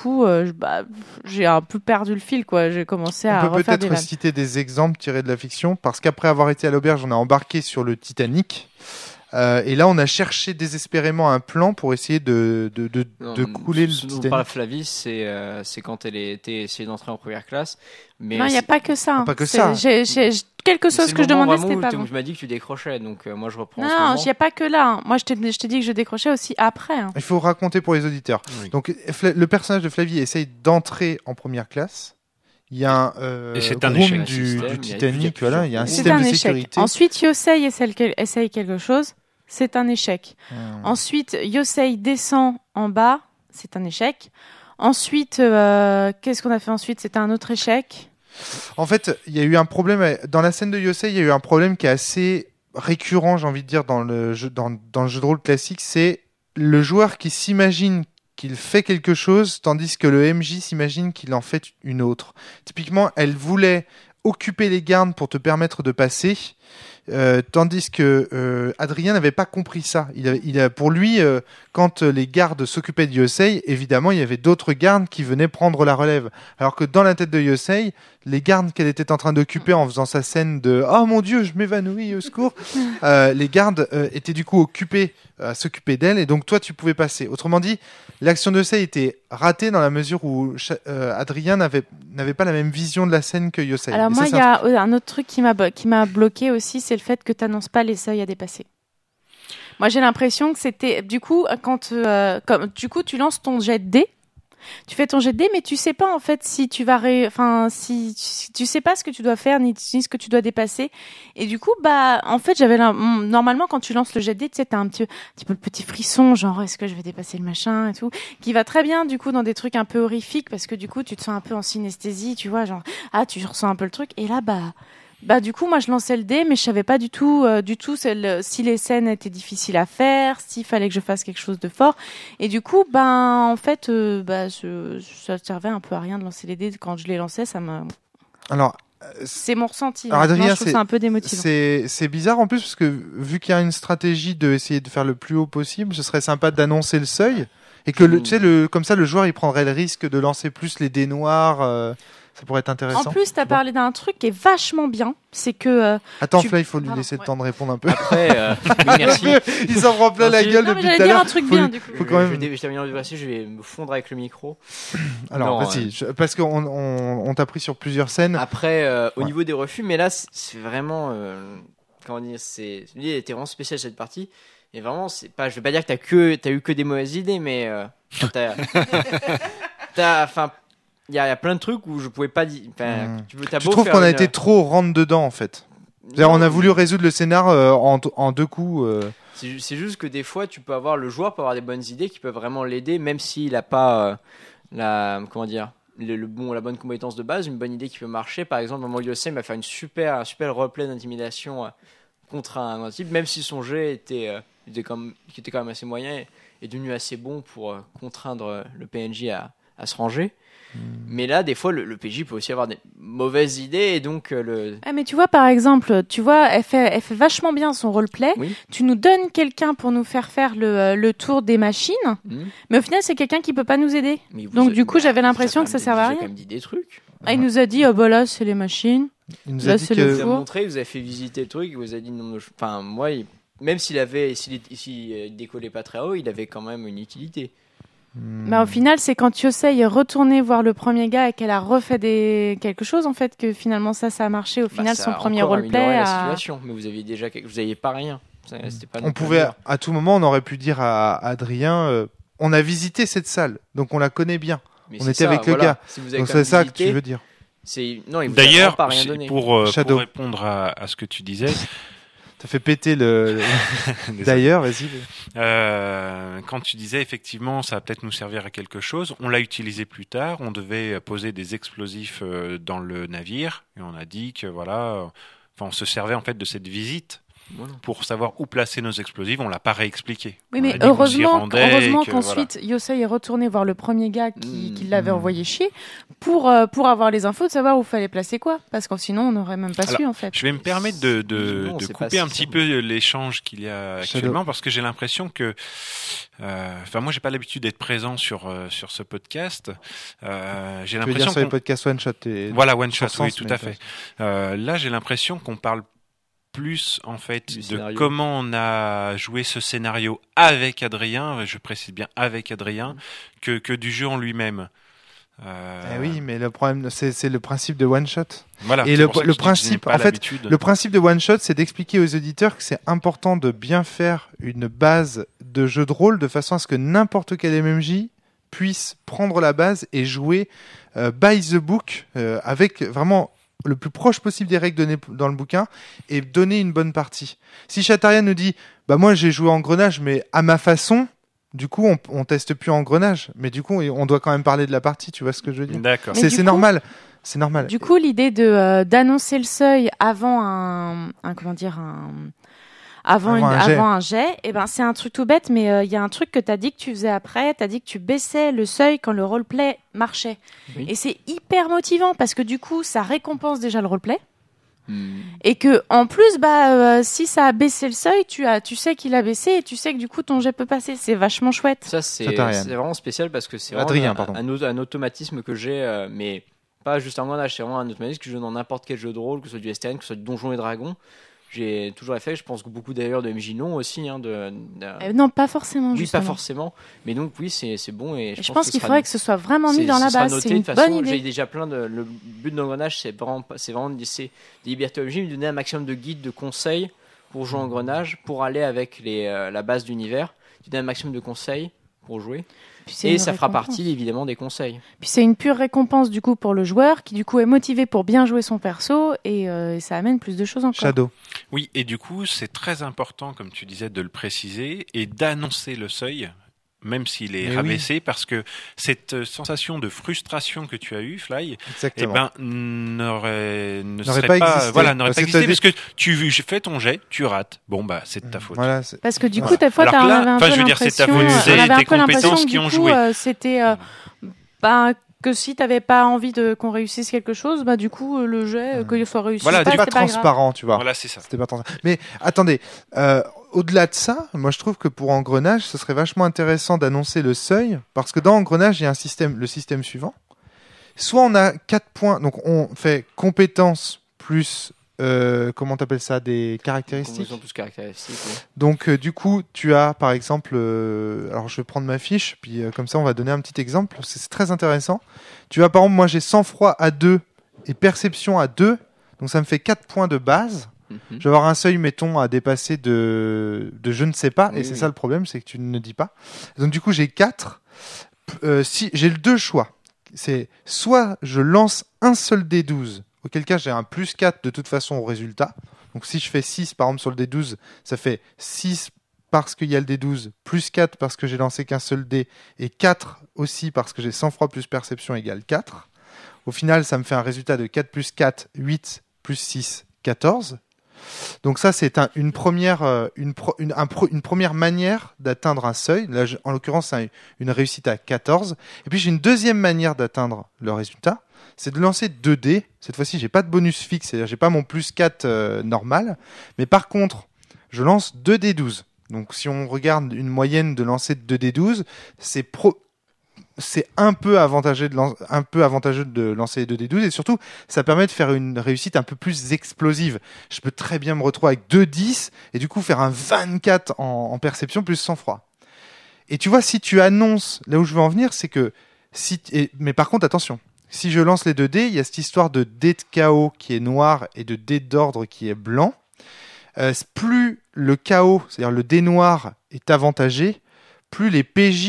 j'ai un peu perdu le fil, quoi. J'ai commencé à refaire des vannes. On peut peut-être citer des exemples tirés de la fiction, parce qu'après avoir été à l'auberge, on a embarqué sur le Titanic. Et là, on a cherché désespérément un plan pour essayer de couler le Titanic. Ce dont parle Flavie, c'est quand elle était essayé d'entrer en première classe. Mais non, il n'y a pas que ça. Pas que ça. Quelle que soit ce que je demandais, c'était pas bon. Tu m'as dit que tu décrochais, donc moi je reprends. Non, il n'y a pas que là. Moi, je t'ai dit que je décrochais aussi après. Il faut raconter pour les auditeurs. Oui. Donc, le personnage de Flavie essaye d'entrer en première classe. Il y a un room du Titanic, voilà, il y a un système de sécurité. Ensuite, Yosei essaye quelque chose, c'est un échec. Ensuite, Yosei descend en bas, c'est un échec. Ensuite, qu'est-ce qu'on a fait ensuite ? C'était un autre échec. En fait, il y a eu un problème dans la scène de Yosei. Il y a eu un problème qui est assez récurrent, j'ai envie de dire, dans le jeu de rôle classique. C'est le joueur qui s'imagine qu'il fait quelque chose, tandis que le MJ s'imagine qu'il en fait une autre. Typiquement, elle voulait occuper les gardes pour te permettre de passer, tandis que Adrien n'avait pas compris ça. Pour lui, quand les gardes s'occupaient de Yosei, évidemment, il y avait d'autres gardes qui venaient prendre la relève. Alors que dans la tête de Yosei, les gardes qu'elle était en train d'occuper en faisant sa scène de « Oh mon Dieu, je m'évanouis, au secours !» les gardes étaient du coup occupés à s'occuper d'elle, et donc toi, tu pouvais passer. Autrement dit, l'action de Yosei était ratée dans la mesure où Adrien n'avait pas la même vision de la scène que Yosei. Alors moi, il y a un autre truc qui m'a bloqué aussi, c'est le fait que tu n'annonces pas les seuils à dépasser. Moi, j'ai l'impression que c'était... Du coup, tu lances ton jet de dés, tu fais ton jet de dés, mais tu sais pas en fait si tu vas tu sais pas ce que tu dois faire ni ce que tu dois dépasser. Et du coup, en fait, normalement quand tu lances le jet de dés, tu sais, t'as un petit peu le petit frisson, genre est-ce que je vais dépasser le machin et tout, qui va très bien du coup dans des trucs un peu horrifiques parce que du coup tu te sens un peu en synesthésie, tu vois, genre tu ressens un peu le truc. Et là du coup, moi, je lançais le dé, mais je savais pas du tout si les scènes étaient difficiles à faire, s'il fallait que je fasse quelque chose de fort. Et du coup, en fait, ça servait un peu à rien de lancer les dés. Quand je les lançais, ça me... Alors, c'est mon ressenti. Alors, Adrien, je trouve ça un peu démotivant. C'est bizarre en plus, parce que vu qu'il y a une stratégie de essayer de faire le plus haut possible, ce serait sympa d'annoncer le seuil. Et que, comme ça, le joueur, il prendrait le risque de lancer plus les dés noirs... Ça pourrait être intéressant. En plus, tu as parlé d'un truc qui est vachement bien, c'est que... Attends, Fly, il faut lui laisser le temps de répondre un peu. Après, oui, merci. Il s'en prend plein la gueule depuis tout à l'heure. J'allais dire un truc bien, du coup. Je termine en verser, je vais me fondre avec le micro. Alors, vas-y, parce qu'on t'a pris sur plusieurs scènes. Après, au niveau des refus, mais là, c'est vraiment... comment dire, il était vraiment spécial cette partie. Et vraiment, je vais pas dire que t'as eu que des mauvaises idées, mais il y a plein de trucs où je pouvais pas dire. Tu trouves qu'on a été trop rentre dedans en fait. On a voulu résoudre le scénar en deux coups. C'est juste que des fois, le joueur peut avoir des bonnes idées qui peuvent vraiment l'aider, même s'il a pas la bonne compétence de base, une bonne idée qui peut marcher. Par exemple, Maman Yosei m'a fait un super roleplay d'intimidation contre un type, même si son jet qui était quand même assez moyen, est devenu assez bon pour contraindre le PNJ à se ranger. Mais là, des fois, le PJ peut aussi avoir des mauvaises idées et donc mais tu vois, par exemple, elle fait vachement bien son roleplay. Oui. Tu nous donnes quelqu'un pour nous faire le tour des machines, mais au final, c'est quelqu'un qui peut pas nous aider. Donc du coup, j'avais l'impression que ça servait à rien. Il a quand même dit des trucs. Il nous a dit, là, c'est les machines. Il nous a dit il vous a montré, il vous a fait visiter le truc, il vous a dit non. Enfin, moi, même s'il décollait pas très haut, il avait quand même une utilité. Au final, c'est quand Yosei est retourné voir le premier gars et qu'elle a refait quelque chose en fait que finalement ça a marché. Au final, son premier roleplay la situation, mais vous aviez pas rien. C'était pas. On pouvait à tout moment, on aurait pu dire à Adrien, on a visité cette salle, donc on la connaît bien. Mais on était avec le gars. Donc c'est ça que tu veux dire. Non, d'ailleurs, pour répondre à ce que tu disais. T'as fait péter le. D'ailleurs, vas-y. Quand tu disais effectivement, ça va peut-être nous servir à quelque chose. On l'a utilisé plus tard. On devait poser des explosifs dans le navire et on a dit que voilà, on se servait en fait de cette visite. Voilà. Pour savoir où placer nos explosifs, on l'a pas réexpliqué. Oui, mais heureusement qu'ensuite Yosei est retourné voir le premier gars qui l'avait envoyé chier pour avoir les infos de savoir où fallait placer quoi, parce que sinon on n'aurait même pas su en fait. Je vais me permettre de couper un petit peu l'échange qu'il y a actuellement parce que j'ai l'impression que, moi j'ai pas l'habitude d'être présent sur ce podcast. J'ai l'impression sur les podcasts One Shot. Voilà, One Shot, oui, tout à fait. Là, j'ai l'impression qu'on parle plus en fait de comment on a joué ce scénario avec Adrien, je précise bien avec Adrien, que du jeu en lui-même. Oui, mais le problème, c'est le principe de One Shot. Voilà. Et le principe, en fait, le principe de One Shot, c'est d'expliquer aux auditeurs que c'est important de bien faire une base de jeu de rôle de façon à ce que n'importe quel MMJ puisse prendre la base et jouer by the book avec vraiment le plus proche possible des règles données dans le bouquin et donner une bonne partie. Si Chatarian nous dit moi j'ai joué en engrenage mais à ma façon, du coup on teste plus en engrenage, mais du coup on doit quand même parler de la partie, tu vois ce que je veux dire. D'accord. C'est normal. C'est normal. Du coup l'idée d'annoncer le seuil avant avant un jet, c'est un truc tout bête, mais il y a un truc que t'as dit que tu faisais après, t'as dit que tu baissais le seuil quand le roleplay marchait. Oui. Et c'est hyper motivant parce que du coup, ça récompense déjà le roleplay. Et que, en plus, si ça a baissé le seuil, tu sais qu'il a baissé et tu sais que du coup, ton jet peut passer. C'est vachement chouette. Ça, c'est vraiment spécial parce que c'est vraiment un automatisme que j'ai, mais pas juste en engrenage, c'est vraiment un automatisme que je joue dans n'importe quel jeu de rôle, que ce soit du STN, que ce soit du Donjons et Dragons. J'ai toujours fait, je pense que beaucoup d'ailleurs de MJ non aussi. Non, pas forcément. Oui, justement. pas forcément. Mais donc oui, c'est bon. Et je pense qu'il faudrait que ce soit vraiment mis dans la base. C'est une bonne idée. J'ai déjà plein de. Le but de l'engrenage, c'est vraiment de laisser des libertés aux MJ, de donner un maximum de guides, de conseils pour jouer en engrenage, pour aller avec la base d'univers, de donner un maximum de conseils pour jouer. Et ça fera partie évidemment des conseils. Puis c'est une pure récompense du coup pour le joueur qui du coup est motivé pour bien jouer son perso et ça amène plus de choses encore. Shadow. Oui, et du coup c'est très important comme tu disais de le préciser et d'annoncer le seuil même s'il est rabaissé, parce que cette sensation de frustration que tu as eue, Fly, n'aurait pas existé parce que tu fais ton jet, tu rates. Bon, c'est de ta faute. Voilà, parce que du coup, des fois, tu avais un peu l'impression... c'est ta faute, c'est tes compétences qui ont joué. C'était... que si t'avais pas envie qu'on réussisse quelque chose, du coup le jet qu'il soit réussi. Voilà, c'était pas transparent, tu vois. Voilà, c'est ça. C'était pas transparent. Mais attendez, au-delà de ça, moi je trouve que pour Engrenage, ce serait vachement intéressant d'annoncer le seuil, parce que dans Engrenage, il y a le système suivant. Soit on a 4 points, donc on fait compétences plus comment t'appelles ça, des caractéristiques. Plus caractéristiques. Oui. Donc du coup, tu as par exemple, alors je vais prendre ma fiche, puis comme ça on va donner un petit exemple. C'est très intéressant. Tu as par exemple, moi j'ai sang-froid à 2 et perception à 2, donc ça me fait 4 points de base. Je vais avoir un seuil, mettons, à dépasser de je ne sais pas, et c'est ça le problème, c'est que tu ne dis pas. Donc du coup j'ai 4. Si j'ai le 2 choix, c'est soit je lance un seul D12, auquel cas j'ai un plus 4 de toute façon au résultat. Donc si je fais 6 par exemple sur le D12, ça fait 6 parce qu'il y a le D12, plus 4 parce que j'ai lancé qu'un seul dé, et 4 aussi parce que j'ai sang-froid plus perception égale 4. Au final, ça me fait un résultat de 4 plus 4, 8, plus 6, 14. Donc ça, c'est une première manière d'atteindre un seuil. Là, en l'occurrence, c'est une réussite à 14. Et puis j'ai une deuxième manière d'atteindre le résultat, c'est de lancer 2 dés. Cette fois-ci, j'ai pas de bonus fixe, c'est-à-dire j'ai pas mon plus 4 normal. Mais par contre, je lance 2 dés 12. Donc si on regarde une moyenne de lancer de 2 dés 12, c'est un peu avantageux de lancer les 2 dés 12, et surtout ça permet de faire une réussite un peu plus explosive. Je peux très bien me retrouver avec 2 10 et du coup faire un 24 en perception plus sang-froid. Et tu vois, si tu annonces, là où je veux en venir, c'est que mais par contre attention, si je lance les 2 dés, il y a cette histoire de dé de chaos qui est noir et de dé d'ordre qui est blanc. Plus le chaos, c'est-à-dire le dé noir, est avantagé, plus les PJ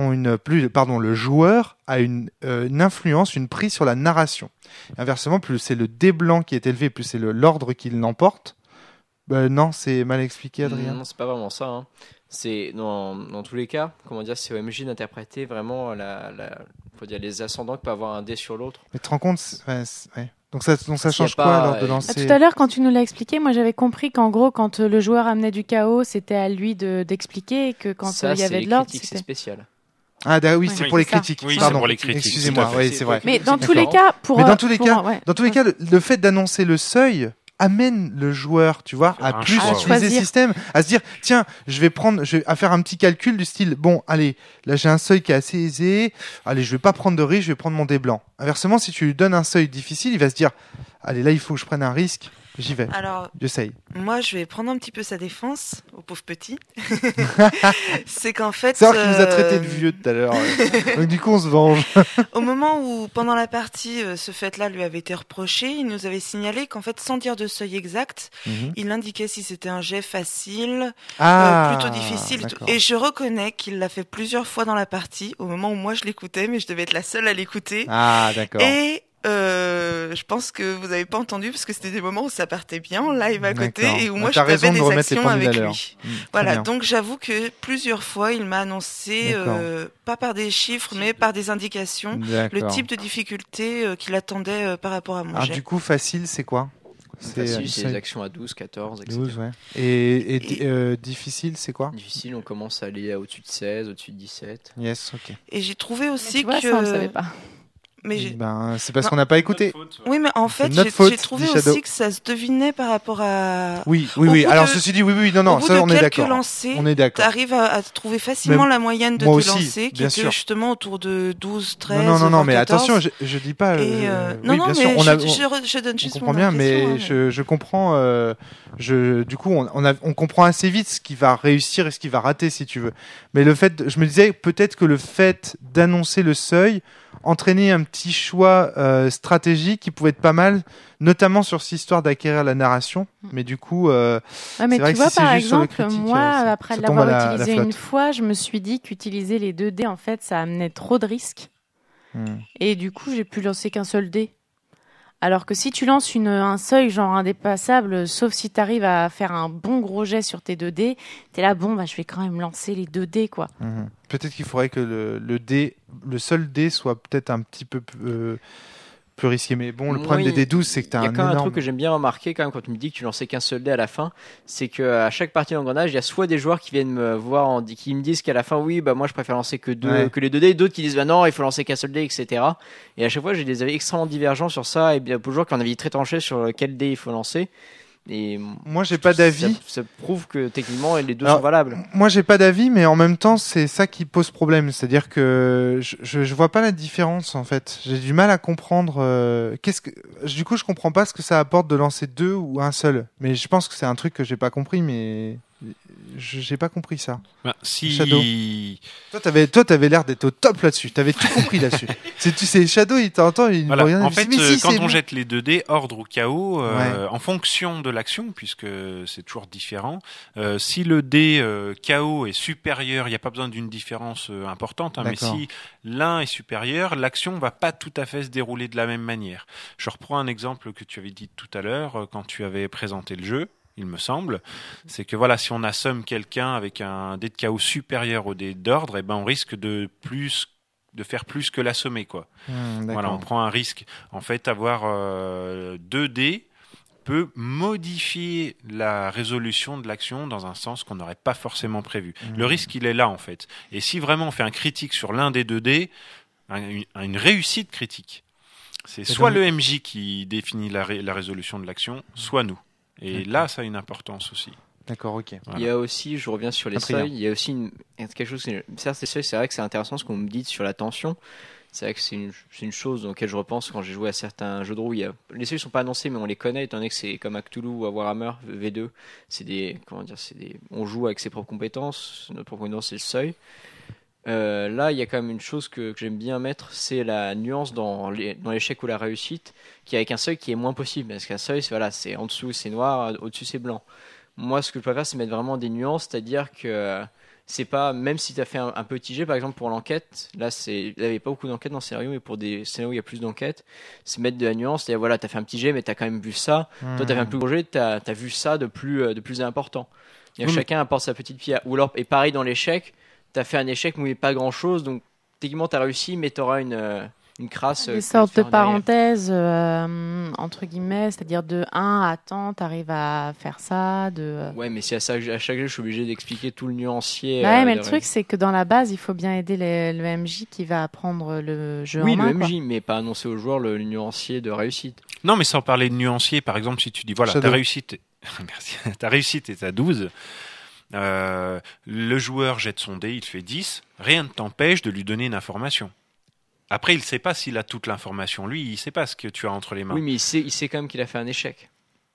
le joueur a une influence, une prise sur la narration. Inversement, plus c'est le dé blanc qui est élevé, plus c'est l'ordre qui l'emporte, Non, c'est mal expliqué, Adrien. Non, c'est pas vraiment ça. Hein. C'est dans tous les cas, c'est au MJ d'interpréter vraiment faut dire les ascendants que peut avoir un dé sur l'autre. Mais tu te rends compte, ouais. Donc ça change quoi alors de lancer Tout à l'heure, quand tu nous l'as expliqué, moi j'avais compris qu'en gros, quand le joueur amenait du chaos, c'était à lui d'expliquer, et que quand il y avait de l'ordre, c'est spécial. Ah oui, c'est pour les critiques. Oui, pardon. c'est pour les critiques. Excusez-moi, oui, c'est vrai. Mais dans tous les cas, dans tous les cas, le fait d'annoncer le seuil amène le joueur, tu vois, à plus utiliser le système, à se dire tiens, je vais faire un petit calcul du style bon, allez, là j'ai un seuil qui est assez aisé, allez, je vais pas prendre de risque, je vais prendre mon dé blanc. Inversement, si tu lui donnes un seuil difficile, il va se dire allez, là il faut que je prenne un risque. J'y vais. Alors, j'essaye. Moi, je vais prendre un petit peu sa défense, au pauvre petit. C'est qu'en fait. C'est vrai qu'il nous a traité de vieux tout à l'heure. Donc, du coup, on se venge. Au moment où, pendant la partie, ce fait-là lui avait été reproché, il nous avait signalé qu'en fait, sans dire de seuil exact, il indiquait si c'était un jet facile, plutôt difficile. Et je reconnais qu'il l'a fait plusieurs fois dans la partie, au moment où moi je l'écoutais, mais je devais être la seule à l'écouter. Ah, d'accord. Et je pense que vous n'avez pas entendu parce que c'était des moments où ça partait bien en live à côté et où moi je faisais des actions avec lui. Voilà, donc j'avoue que plusieurs fois il m'a annoncé, pas par des chiffres mais par des indications, le type de difficulté qu'il attendait par rapport à mon jet. Du coup, facile, c'est quoi? C'est des actions à 12, 14, etc. 12, ouais. Et difficile, c'est quoi? Difficile, on commence à aller au-dessus de 16, au-dessus de 17. Yes, ok. Et j'ai trouvé aussi que... ça, on ne savait pas. Mais c'est parce qu'on n'a pas écouté. Oui, mais en fait, j'ai trouvé aussi que ça se devinait par rapport à. Oui. Alors, ceci dit, non, ça, on est d'accord. On est d'accord. T'arrives à trouver facilement la moyenne de tes lancers, qui était justement autour de 12, 13. Non, mais attention, je dis pas. Non, bien sûr, je donne juste mon impression. Bien, mais je comprends. Du coup, on comprend assez vite ce qui va réussir et ce qui va rater, si tu veux. Mais je me disais peut-être que le fait d'annoncer le seuil entraîner un petit choix stratégique qui pouvait être pas mal, notamment sur cette histoire d'acquérir la narration. Mais du coup, mais c'est vrai tu vois, que si par c'est juste exemple, sur le critique, moi, après l'avoir utilisé la une fois, je me suis dit qu'utiliser les 2 dés, en fait, ça amenait trop de risques. Et du coup, j'ai pu lancer qu'un seul dé. Alors que si tu lances un seuil genre indépassable, sauf si tu arrives à faire un bon gros jet sur tes 2 dés, t'es là, je vais quand même lancer les 2 dés, quoi. Peut-être qu'il faudrait que le seul dé soit peut-être un petit peu plus risqué. Mais bon, le problème des D12, c'est que tu as un énorme... Il y a quand même un truc que j'aime bien remarquer quand même quand tu me dis que tu lançais qu'un seul dé à la fin, c'est qu'à chaque partie d'engrenage, il y a soit des joueurs qui viennent me voir, qui me disent qu'à la fin, oui, moi je préfère lancer que les 2 dés, d'autres qui disent non, il faut lancer qu'un seul dé, etc. Et à chaque fois, j'ai des avis extrêmement divergents sur ça, et bien beaucoup de joueurs qui ont un avis très tranché sur quel dé il faut lancer. Et moi, j'ai pas d'avis. Ça prouve que techniquement, les deux sont valables. Moi, j'ai pas d'avis, mais en même temps, c'est ça qui pose problème. C'est-à-dire que je vois pas la différence, en fait. J'ai du mal à comprendre. Du coup, je comprends pas ce que ça apporte de lancer 2 ou un seul. Mais je pense que c'est un truc que j'ai pas compris, mais j'ai pas compris ça. Shadow. Toi, t'avais l'air d'être au top là-dessus. T'avais tout compris là-dessus. C'est Shadow, il t'entend. Voilà. En fait, quand on jette les 2 dés, ordre ou chaos, en fonction de l'action, puisque c'est toujours différent. Si le dé chaos est supérieur, il n'y a pas besoin d'une différence importante. Mais si l'un est supérieur, l'action va pas tout à fait se dérouler de la même manière. Je reprends un exemple que tu avais dit tout à l'heure quand tu avais présenté le jeu. Il me semble, c'est que voilà, si on assomme quelqu'un avec un dé de chaos supérieur au dé d'ordre, on risque de faire plus que l'assommer, quoi. Voilà, on prend un risque. En fait, avoir 2 dés peut modifier la résolution de l'action dans un sens qu'on n'aurait pas forcément prévu. Le risque, il est là, en fait. Et si vraiment on fait un critique sur l'un des 2 dés, une réussite critique, c'est soit le MJ qui définit la résolution de l'action, soit nous. Et là, ça a une importance aussi. D'accord, ok. Voilà. Il y a aussi, je reviens sur les seuils, il y a aussi quelque chose, c'est vrai que c'est intéressant ce qu'on me dit sur la tension. C'est vrai que c'est une chose auquel je repense quand j'ai joué à certains jeux de rôle. Les seuils ne sont pas annoncés, mais on les connaît, étant donné que c'est comme à Cthulhu ou à Warhammer V2. On joue avec ses propres compétences. Notre propre compétence, c'est le seuil. Là, il y a quand même une chose que j'aime bien mettre, c'est la nuance dans l'échec ou la réussite, qui est avec un seuil qui est moins possible. Parce qu'un seuil, c'est en dessous c'est noir, au-dessus c'est blanc. Moi, ce que je préfère, c'est mettre vraiment des nuances, c'est-à-dire que c'est pas, même si tu as fait un petit jet, par exemple pour l'enquête, là il n'y avait pas beaucoup d'enquêtes dans le scénario, mais pour des scénarios où il y a plus d'enquêtes, c'est mettre de la nuance, c'est voilà, tu as fait un petit jet, mais tu as quand même vu ça. Toi, tu as fait un plus gros jet, tu as vu ça de plus important. Chacun apporte sa petite pierre. Ou alors, et pareil dans l'échec, tu as fait un échec, mais il n'y a pas grand chose, donc techniquement, tu as réussi, mais tu auras une crasse. Des sortes de parenthèses, entre guillemets, c'est-à-dire de 1 à tant, tu arrives à faire ça. Ouais, mais si à chaque jeu, je suis obligé d'expliquer tout le nuancier. Ouais, mais le truc, c'est que dans la base, il faut bien aider le MJ qui va apprendre le jeu en main. Oui, le MJ, mais pas annoncer aux joueurs le nuancier de réussite. Non, mais sans parler de nuancier, par exemple, si tu dis, voilà, ta réussite, merci, ta réussite est à 12, le joueur jette son dé, il fait 10, rien ne t'empêche de lui donner une information. Après, il ne sait pas s'il a toute l'information. Lui, il ne sait pas ce que tu as entre les mains. Oui, mais il sait quand même qu'il a fait un échec.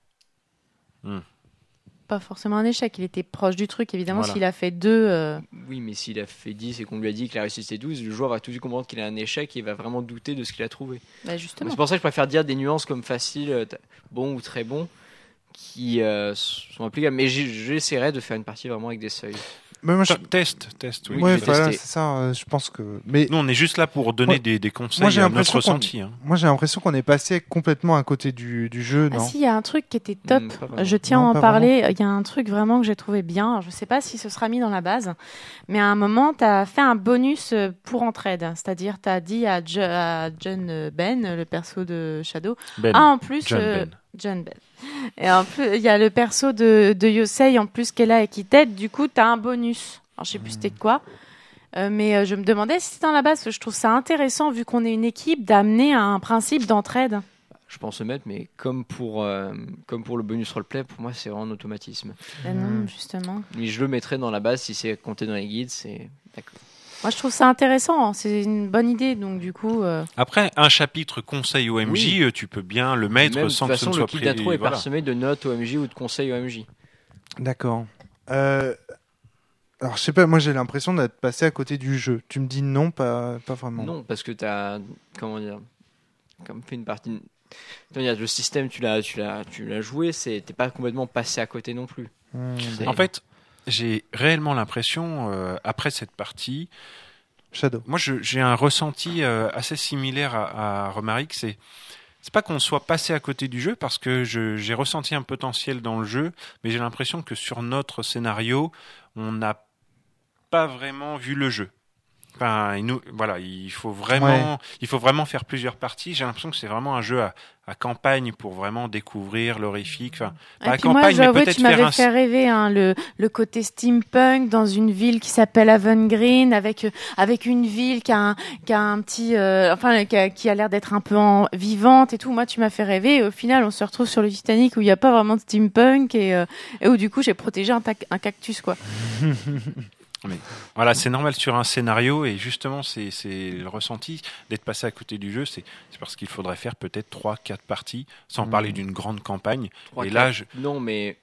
Pas forcément un échec, il était proche du truc. Évidemment, s'il a fait 2... Oui, mais s'il a fait 10 et qu'on lui a dit qu'il a réussi ses 12, le joueur va tout de suite comprendre qu'il a un échec et il va vraiment douter de ce qu'il a trouvé. Bah justement. C'est pour ça que je préfère dire des nuances comme facile, bon ou très bon, qui sont applicables. Mais j'essaierai de faire une partie vraiment avec des seuils. Mais moi, test, oui. Ouais, voilà, c'est ça. Je pense que. Mais nous, on est juste là pour donner des conseils à notre ressenti. Moi, j'ai l'impression qu'on est passé complètement à côté du jeu, non ? Si, il y a un truc qui était top. Je tiens à en parler. Il y a un truc vraiment que j'ai trouvé bien. Je sais pas si ce sera mis dans la base, mais à un moment, tu as fait un bonus pour entraide. C'est-à-dire, tu as dit à John Ben, le perso de Shadow, en plus. John Ben. Et en plus, il y a le perso de Yosei en plus qui est là et qui t'aide. Du coup, t'as un bonus. Alors, je sais plus c'était de quoi. Mais je me demandais si c'était dans la base. Parce que je trouve ça intéressant, vu qu'on est une équipe, d'amener un principe d'entraide. Je pense le mettre, mais comme pour le bonus roleplay, pour moi, c'est vraiment un automatisme. Non, justement. Mais je le mettrais dans la base si c'est compté dans les guides. C'est d'accord. Moi, je trouve ça intéressant. C'est une bonne idée. Donc, du coup. Après, un chapitre conseil au MJ, tu peux bien le mettre sans que ce ne soit pris. De toute façon, le kit d'intro est parsemé de notes au MJ ou de conseils au MJ. D'accord. Alors, je sais pas, moi, j'ai l'impression d'être passé à côté du jeu. Tu me dis non, pas vraiment. Non, parce que tu as. Comment dire ? Comme fait une partie. Le système, tu l'as joué, t'es pas complètement passé à côté non plus. En fait. J'ai réellement l'impression, après cette partie, Shadow. Moi j'ai un ressenti assez similaire à Romaric. C'est pas qu'on soit passé à côté du jeu, parce que j'ai ressenti un potentiel dans le jeu, mais j'ai l'impression que sur notre scénario, on n'a pas vraiment vu le jeu. Enfin, il faut vraiment faire plusieurs parties. J'ai l'impression que c'est vraiment un jeu à campagne pour vraiment découvrir l'horrifique. Enfin, pas à campagne, mais peut-être tu m'avais fait rêver le côté steampunk dans une ville qui s'appelle Haven Green, avec une ville qui a un petit, qui a l'air d'être un peu vivante et tout. Moi, tu m'as fait rêver. Et au final, on se retrouve sur le Titanic où il n'y a pas vraiment de steampunk et où du coup, j'ai protégé un cactus, quoi. Mais voilà, c'est normal sur un scénario, et justement c'est le ressenti d'être passé à côté du jeu, c'est parce qu'il faudrait faire peut-être 3-4 parties, sans parler d'une grande campagne. 3, et là, non, mais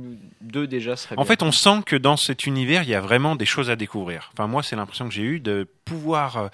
2 déjà serait bien. En fait, on sent que dans cet univers, il y a vraiment des choses à découvrir. Enfin, moi, c'est l'impression que j'ai eu de pouvoir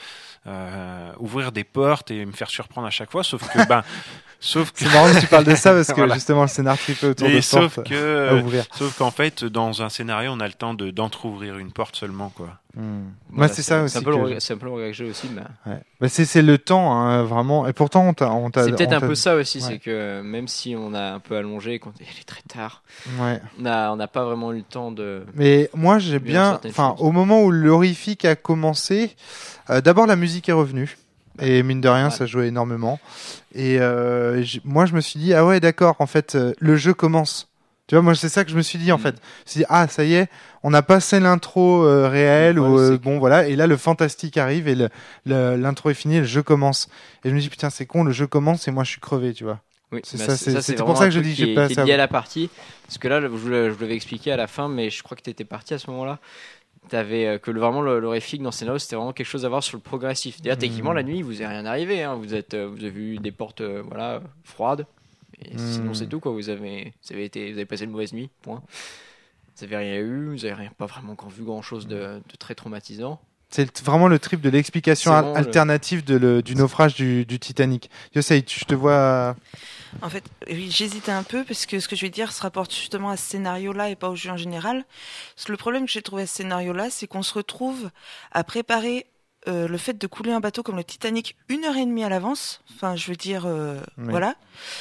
ouvrir des portes et me faire surprendre à chaque fois, sauf que c'est marrant que tu parles de ça, parce que justement le scénar tripé autour de sauf qu'en fait, dans un scénario, on a le temps d'entrouvrir une porte seulement, quoi. Moi, c'est ça aussi. C'est un peu le regret que j'ai aussi, mais. Ouais. Bah, c'est le temps, hein, vraiment. Et pourtant, on t'a. C'est peut-être un peu ça aussi, c'est que même si on a un peu allongé, quand il est très tard, on n'a pas vraiment eu le temps de. Mais moi, j'ai bien. Enfin, au moment où l'horrifique a commencé, d'abord la musique est revenue. Et mine de rien, ça jouait énormément. Et moi, je me suis dit, ah ouais, d'accord, en fait, le jeu commence. Tu vois, moi, c'est ça que je me suis dit, en fait. Je me suis dit, ah, ça y est, on a passé l'intro réelle, bon, voilà, et là, le fantastique arrive, et l'intro est finie, et le jeu commence. Et je me dis, putain, c'est con, le jeu commence, et moi, je suis crevé, tu vois. Oui, c'est pour ça que je dis, j'ai pas ça. Lié à la partie, parce que là, je l'avais expliqué à la fin, mais je crois que tu étais parti à ce moment-là. T'avais vraiment l'horrifique dans le scénario, c'était vraiment quelque chose à voir sur le progressif. D'ailleurs, techniquement, la nuit, il vous est rien arrivé. Hein. Vous avez vu des portes froides. Et sinon, c'est tout, quoi. Vous avez passé une mauvaise nuit, point. Vous n'avez rien eu, vous n'avez pas vraiment encore vu grand chose de très traumatisant. C'est vraiment le trip de l'explication alternative du naufrage du Titanic. Yosei, je te vois... En fait, oui, j'hésitais un peu parce que ce que je vais dire se rapporte justement à ce scénario-là et pas au jeu en général. Parce que le problème que j'ai trouvé à ce scénario-là, c'est qu'on se retrouve à préparer le fait de couler un bateau comme le Titanic 1h30 à l'avance. Enfin, je veux dire, voilà.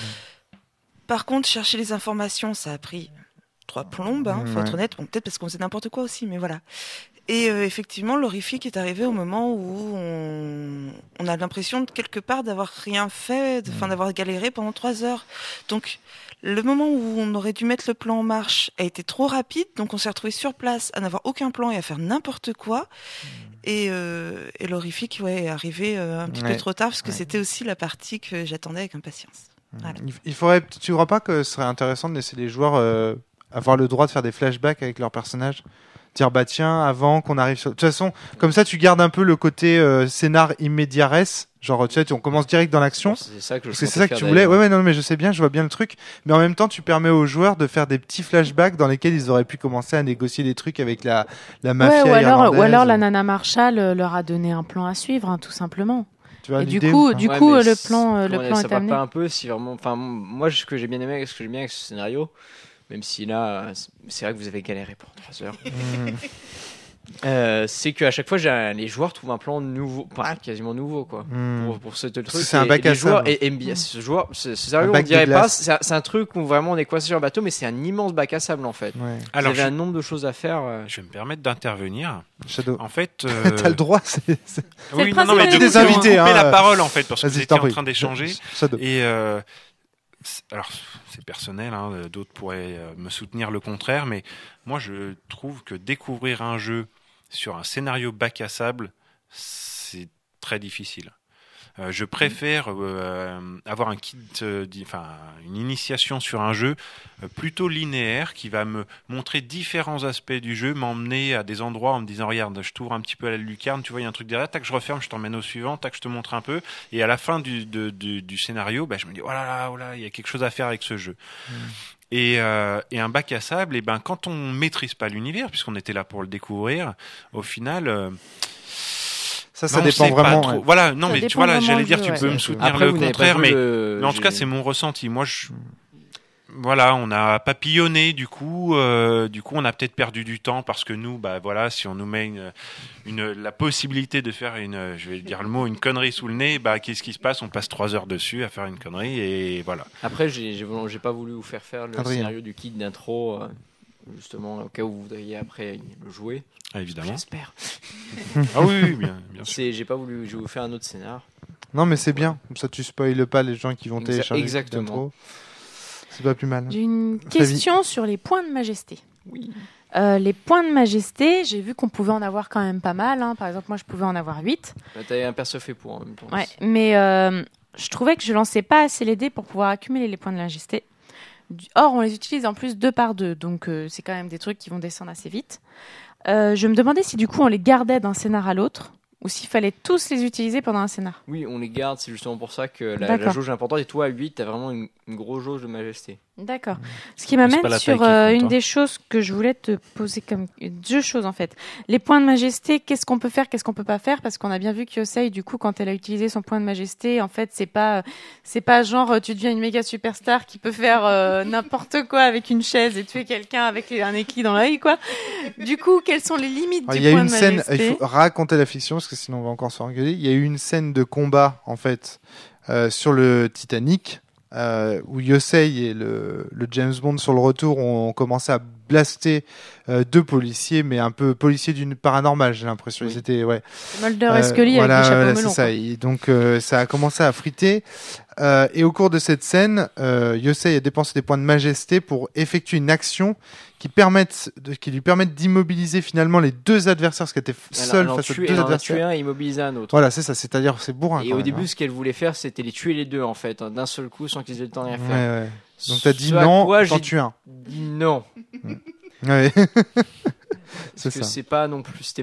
Par contre, chercher les informations, ça a pris 3 plombes, faut être honnête. Bon, peut-être parce qu'on faisait n'importe quoi aussi, mais voilà. Et effectivement, l'horrifique est arrivé au moment où on a l'impression de quelque part d'avoir rien fait, d'avoir galéré pendant 3 heures. Donc, le moment où on aurait dû mettre le plan en marche a été trop rapide, donc on s'est retrouvé sur place à n'avoir aucun plan et à faire n'importe quoi. Et l'horrifique est arrivé un petit peu trop tard, parce que c'était aussi la partie que j'attendais avec impatience. Voilà. Il faudrait, tu ne crois pas que ce serait intéressant de laisser les joueurs avoir le droit de faire des flashbacks avec leurs personnages ? Dire bah tiens, avant qu'on arrive sur... De toute façon, comme ça tu gardes un peu le côté scénar immédiat res, genre tu sais, on commence direct dans l'action. C'est ça que tu voulais. Ouais, non, mais je sais bien, je vois bien le truc. Mais en même temps, tu permets aux joueurs de faire des petits flashbacks dans lesquels ils auraient pu commencer à négocier des trucs avec la mafia irlandaise. Ou alors la nana Marshall leur a donné un plan à suivre, tout simplement. Tu vois, et du coup, le plan ça est amené. Pas un peu si vraiment. Enfin, moi, ce que j'ai bien aimé avec ce scénario. Même si là, c'est vrai que vous avez galéré pour 3 heures. C'est qu'à chaque fois, les joueurs trouvent un plan nouveau, quasiment nouveau, quoi. Pour ce truc. C'est un bac à sable. Et aiment bien ce scénario, on dirait pas. C'est un truc où vraiment on est coincé sur un bateau, mais c'est un immense bac à sable en fait. Ouais. Vous avez un nombre de choses à faire. Je vais me permettre d'intervenir. Shadow. En fait, t'as le droit. Oui, non, mais des invités. Couper la parole en fait parce que vous étiez en train d'échanger. Et alors, c'est personnel, d'autres pourraient me soutenir le contraire, mais moi je trouve que découvrir un jeu sur un scénario bac à sable, c'est très difficile. Je préfère avoir un kit, une initiation sur un jeu plutôt linéaire qui va me montrer différents aspects du jeu, m'emmener à des endroits en me disant regarde, je t'ouvre un petit peu à la lucarne, tu vois, il y a un truc derrière, tac, je referme, je t'emmène au suivant, tac, je te montre un peu, et à la fin du scénario, je me dis oh là, il y a quelque chose à faire avec ce jeu. Et un bac à sable, et quand on maîtrise pas l'univers, puisqu'on était là pour le découvrir, au final. Ça dépend vraiment. Ouais. Voilà, non, mais tu vois, là, j'allais dire, tu peux me soutenir après, le contraire, mais en tout cas, c'est mon ressenti. Moi, voilà, on a papillonné, du coup, on a peut-être perdu du temps parce que nous, si on nous met la possibilité de faire je vais dire le mot, une connerie sous le nez, qu'est-ce qui se passe ? On passe 3 heures dessus à faire une connerie et voilà. Après, j'ai pas voulu vous faire le scénario du kit d'intro. Justement, au cas où vous voudriez après le jouer. Ah, évidemment. J'espère. Ah oui, bien sûr. J'ai pas voulu, je vais vous faire un autre scénar. Non, mais c'est bien. Comme ça, tu spoiles pas les gens qui vont télécharger. Exactement. C'est pas plus mal. J'ai une question sur les points de majesté. Oui. Les points de majesté, j'ai vu qu'on pouvait en avoir quand même pas mal. Par exemple, moi, je pouvais en avoir 8. T'avais un perso fait pour en même temps. Ouais, mais je trouvais que je lançais pas assez les dés pour pouvoir accumuler les points de majesté. Or, on les utilise en plus 2 par 2, donc c'est quand même des trucs qui vont descendre assez vite. Je me demandais si du coup on les gardait d'un scénar à l'autre, ou s'il fallait tous les utiliser pendant un scénar. Oui, on les garde, c'est justement pour ça que la jauge est importante, et toi à 8, t'as vraiment une grosse jauge de majesté. D'accord. Ce qui m'amène sur une des choses que je voulais te poser comme 2 choses en fait. Les points de majesté, qu'est-ce qu'on peut faire, qu'est-ce qu'on peut pas faire, parce qu'on a bien vu que Yosei, du coup, quand elle a utilisé son point de majesté, en fait, c'est pas genre tu deviens une méga superstar qui peut faire n'importe quoi avec une chaise et tuer quelqu'un avec un équi dans l'œil, quoi. Du coup, quelles sont les limites du point de majesté ? Il y a une scène, il faut raconter la fiction parce que sinon on va encore se engueuler. Il y a eu une scène de combat en fait sur le Titanic. Où Yosei et le James Bond sur le retour ont commencé à blaster 2 policiers, mais un peu policiers d'une paranormale, j'ai l'impression. Oui. Ils étaient, Mulder et Scully avec des chapeaux melons. C'est ça. Et donc ça a commencé à friter. Et au cours de cette scène, Yosei a dépensé des points de majesté pour effectuer une action qui lui permettent d'immobiliser finalement les 2 adversaires, parce qu'elle était seule face aux 2 adversaires. Tuer un et immobiliser un autre. Voilà, c'est ça. C'est-à-dire, c'est bourrin. Et au début, ce qu'elle voulait faire, c'était les tuer les 2 en fait, d'un seul coup, sans qu'ils aient le temps de rien faire. Ouais. Donc t'as dit non, t'en tues un. Dit non. Ouais. Parce que c'était pas non plus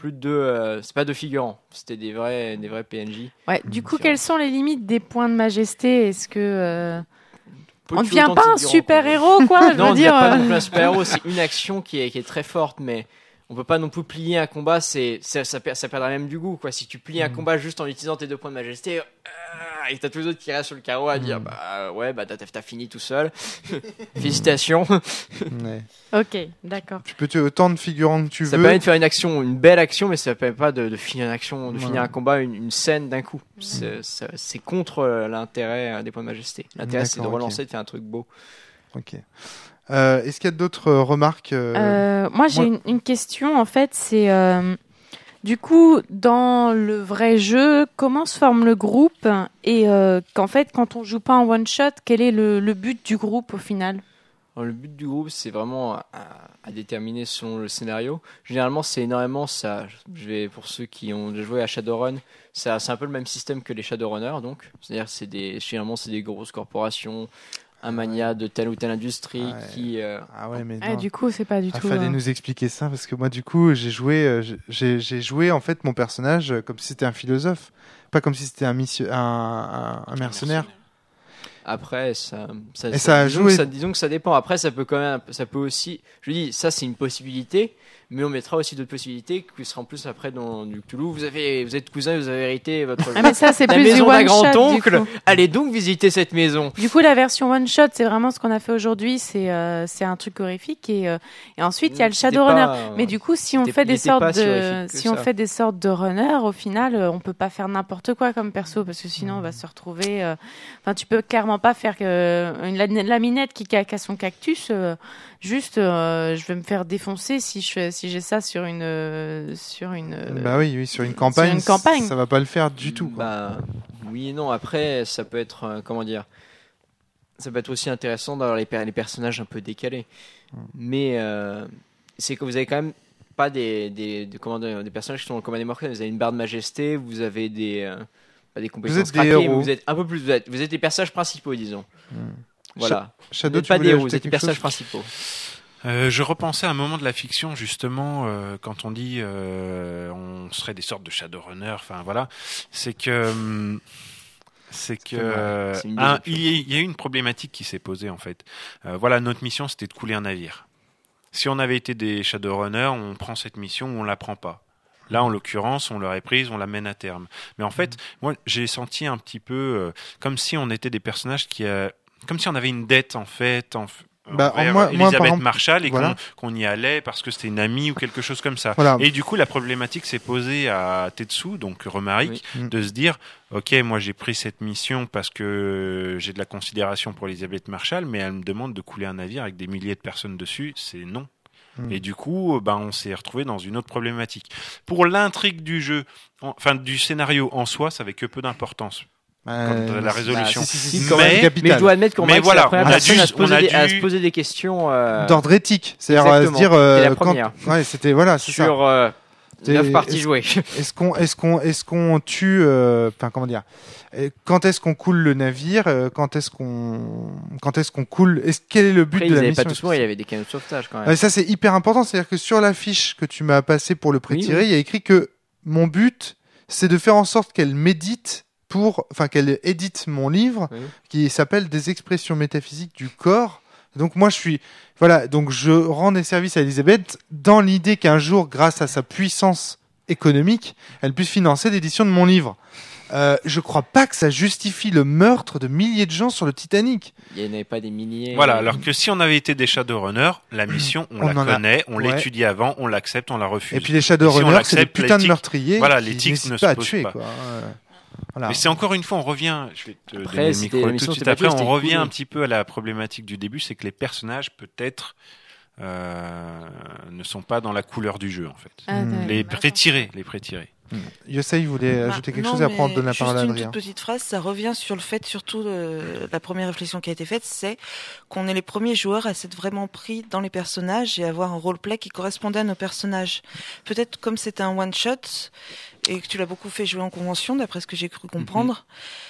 c'est pas 2 figurants, c'était des vrais PNJ. Ouais, du coup, quelles sont les limites des points de majesté ? Est-ce que on ne devient pas un super-héros, quoi. Non, on ne devient pas non plus un super-héros, c'est une action qui est très forte, mais on peut pas non plus plier un combat, ça perdra même du goût, quoi. Si tu plies un combat juste en utilisant tes 2 points de majesté, et t'as tous les autres qui restent sur le carreau à dire, t'as fini tout seul. Félicitations. Ouais. Ok, d'accord. Tu peux tuer autant de figurants que tu veux. Ça permet de faire une belle action, mais ça permet pas de finir une action, finir un combat, une scène d'un coup. C'est contre l'intérêt des points de majesté. L'intérêt, c'est de relancer, de faire un truc beau. Ok. Est-ce qu'il y a d'autres remarques Moi, j'ai une question, en fait, c'est... Du coup, dans le vrai jeu, comment se forme le groupe et qu'en fait, quand on joue pas en one shot, quel est le but du groupe au final? Alors, le but du groupe, c'est vraiment à déterminer selon le scénario. Généralement, c'est énormément ça. Pour ceux qui ont déjà joué à Shadowrun, c'est un peu le même système que les Shadowrunners, donc. C'est-à-dire, généralement, c'est des grosses corporations, un mania de telle ou telle industrie qui. Du coup, c'est pas du tout. Il fallait nous expliquer ça parce que moi, du coup, j'ai joué en fait mon personnage comme si c'était un philosophe, pas comme si c'était un mercenaire. Après, disons que ça dépend. Après, ça peut aussi. Je dis, ça, c'est une possibilité. Mais on mettra aussi d'autres possibilités qui seront plus après dans du Cthulhu. Vous êtes cousin, vous avez hérité votre mais ça, c'est la plus maison d'un grand-oncle. Allez donc visiter cette maison. Du coup, la version one shot, c'est vraiment ce qu'on a fait aujourd'hui. C'est un truc horrifique et ensuite il y a le Shadowrunner. Mais du coup, si on fait des sortes de runners, au final, on peut pas faire n'importe quoi comme perso parce que sinon on va se retrouver. Enfin, tu peux clairement pas faire la minette qui casse son cactus. Juste, je vais me faire défoncer si j'ai ça sur une. Bah oui, sur une campagne. Ça va pas le faire du tout. Quoi. Bah oui et non. Après, ça peut être comment dire. Ça peut être aussi intéressant d'avoir les personnages un peu décalés. Mais c'est que vous avez quand même pas des personnages qui sont dans le commun des mortels. Vous avez une barre de majesté, vous avez des compétences craquées, vous êtes un peu plus. Vous êtes des personnages principaux, disons. Voilà. Shadow, pas des héros, vous êtes des personnages principaux. Je repensais à un moment de la fiction justement quand on dit on serait des sortes de Shadowrunners. Enfin voilà, c'est que il y a eu une problématique qui s'est posée en fait. Voilà, notre mission c'était de couler un navire. Si on avait été des Shadowrunners, on prend cette mission ou on la prend pas. Là, en l'occurrence, on l'aurait prise, on la mène à terme. Mais en fait, moi, j'ai senti un petit peu comme si on était des personnages comme si on avait une dette en fait envers Elisabeth Marshall et qu'on y allait parce que c'était une amie ou quelque chose comme ça. Voilà. Et du coup, la problématique s'est posée à Tetsu, donc Romaric, de se dire ok, moi j'ai pris cette mission parce que j'ai de la considération pour Elisabeth Marshall, mais elle me demande de couler un navire avec des milliers de personnes dessus, c'est non. Et du coup, on s'est retrouvé dans une autre problématique. Pour l'intrigue du jeu, du scénario en soi, ça avait que peu d'importance. La résolution. Mais je dois admettre qu'on a se poser des questions d'ordre éthique, c'est-à-dire se dire la première. C'était c'est sur 9 parties jouées. Est-ce qu'on tue comment dire, quand est-ce qu'on coule le navire, quand est-ce qu'on coule, quel est le but de la mission? Pas tous morts, il y avait des canaux de sauvetage quand même. Ouais, ça c'est hyper important, c'est-à-dire que sur la fiche que tu m'as passée pour le pré-tiré, il y a écrit que mon but c'est de faire en sorte qu'elle médite qu'elle édite mon livre qui s'appelle Des expressions métaphysiques du corps. Donc moi donc je rends des services à Elisabeth dans l'idée qu'un jour, grâce à sa puissance économique, elle puisse financer l'édition de mon livre. Je crois pas que ça justifie le meurtre de milliers de gens sur le Titanic. Il n'y en avait pas des milliers. Voilà, alors que si on avait été des Shadowrunners, la mission, on la connaît, on l'étudie avant, on l'accepte, on la refuse. Et puis les Shadowrunners, c'est des putains de meurtriers. Voilà, l'éthique ne se pose tuer, pas. Quoi. Voilà. Mais c'est encore une fois, on revient. Je vais te donner le micro tout de suite après. On revient un petit peu à la problématique du début, c'est que les personnages peut-être ne sont pas dans la couleur du jeu en fait. Les pré-tirés. Yosei voulait ajouter quelque chose et après on donne la parole à Adrien. Juste une toute petite phrase, ça revient sur le fait, surtout la première réflexion qui a été faite, c'est qu'on est les premiers joueurs à s'être vraiment pris dans les personnages et avoir un roleplay qui correspondait à nos personnages. Peut-être comme c'était un one-shot et que tu l'as beaucoup fait jouer en convention, d'après ce que j'ai cru comprendre,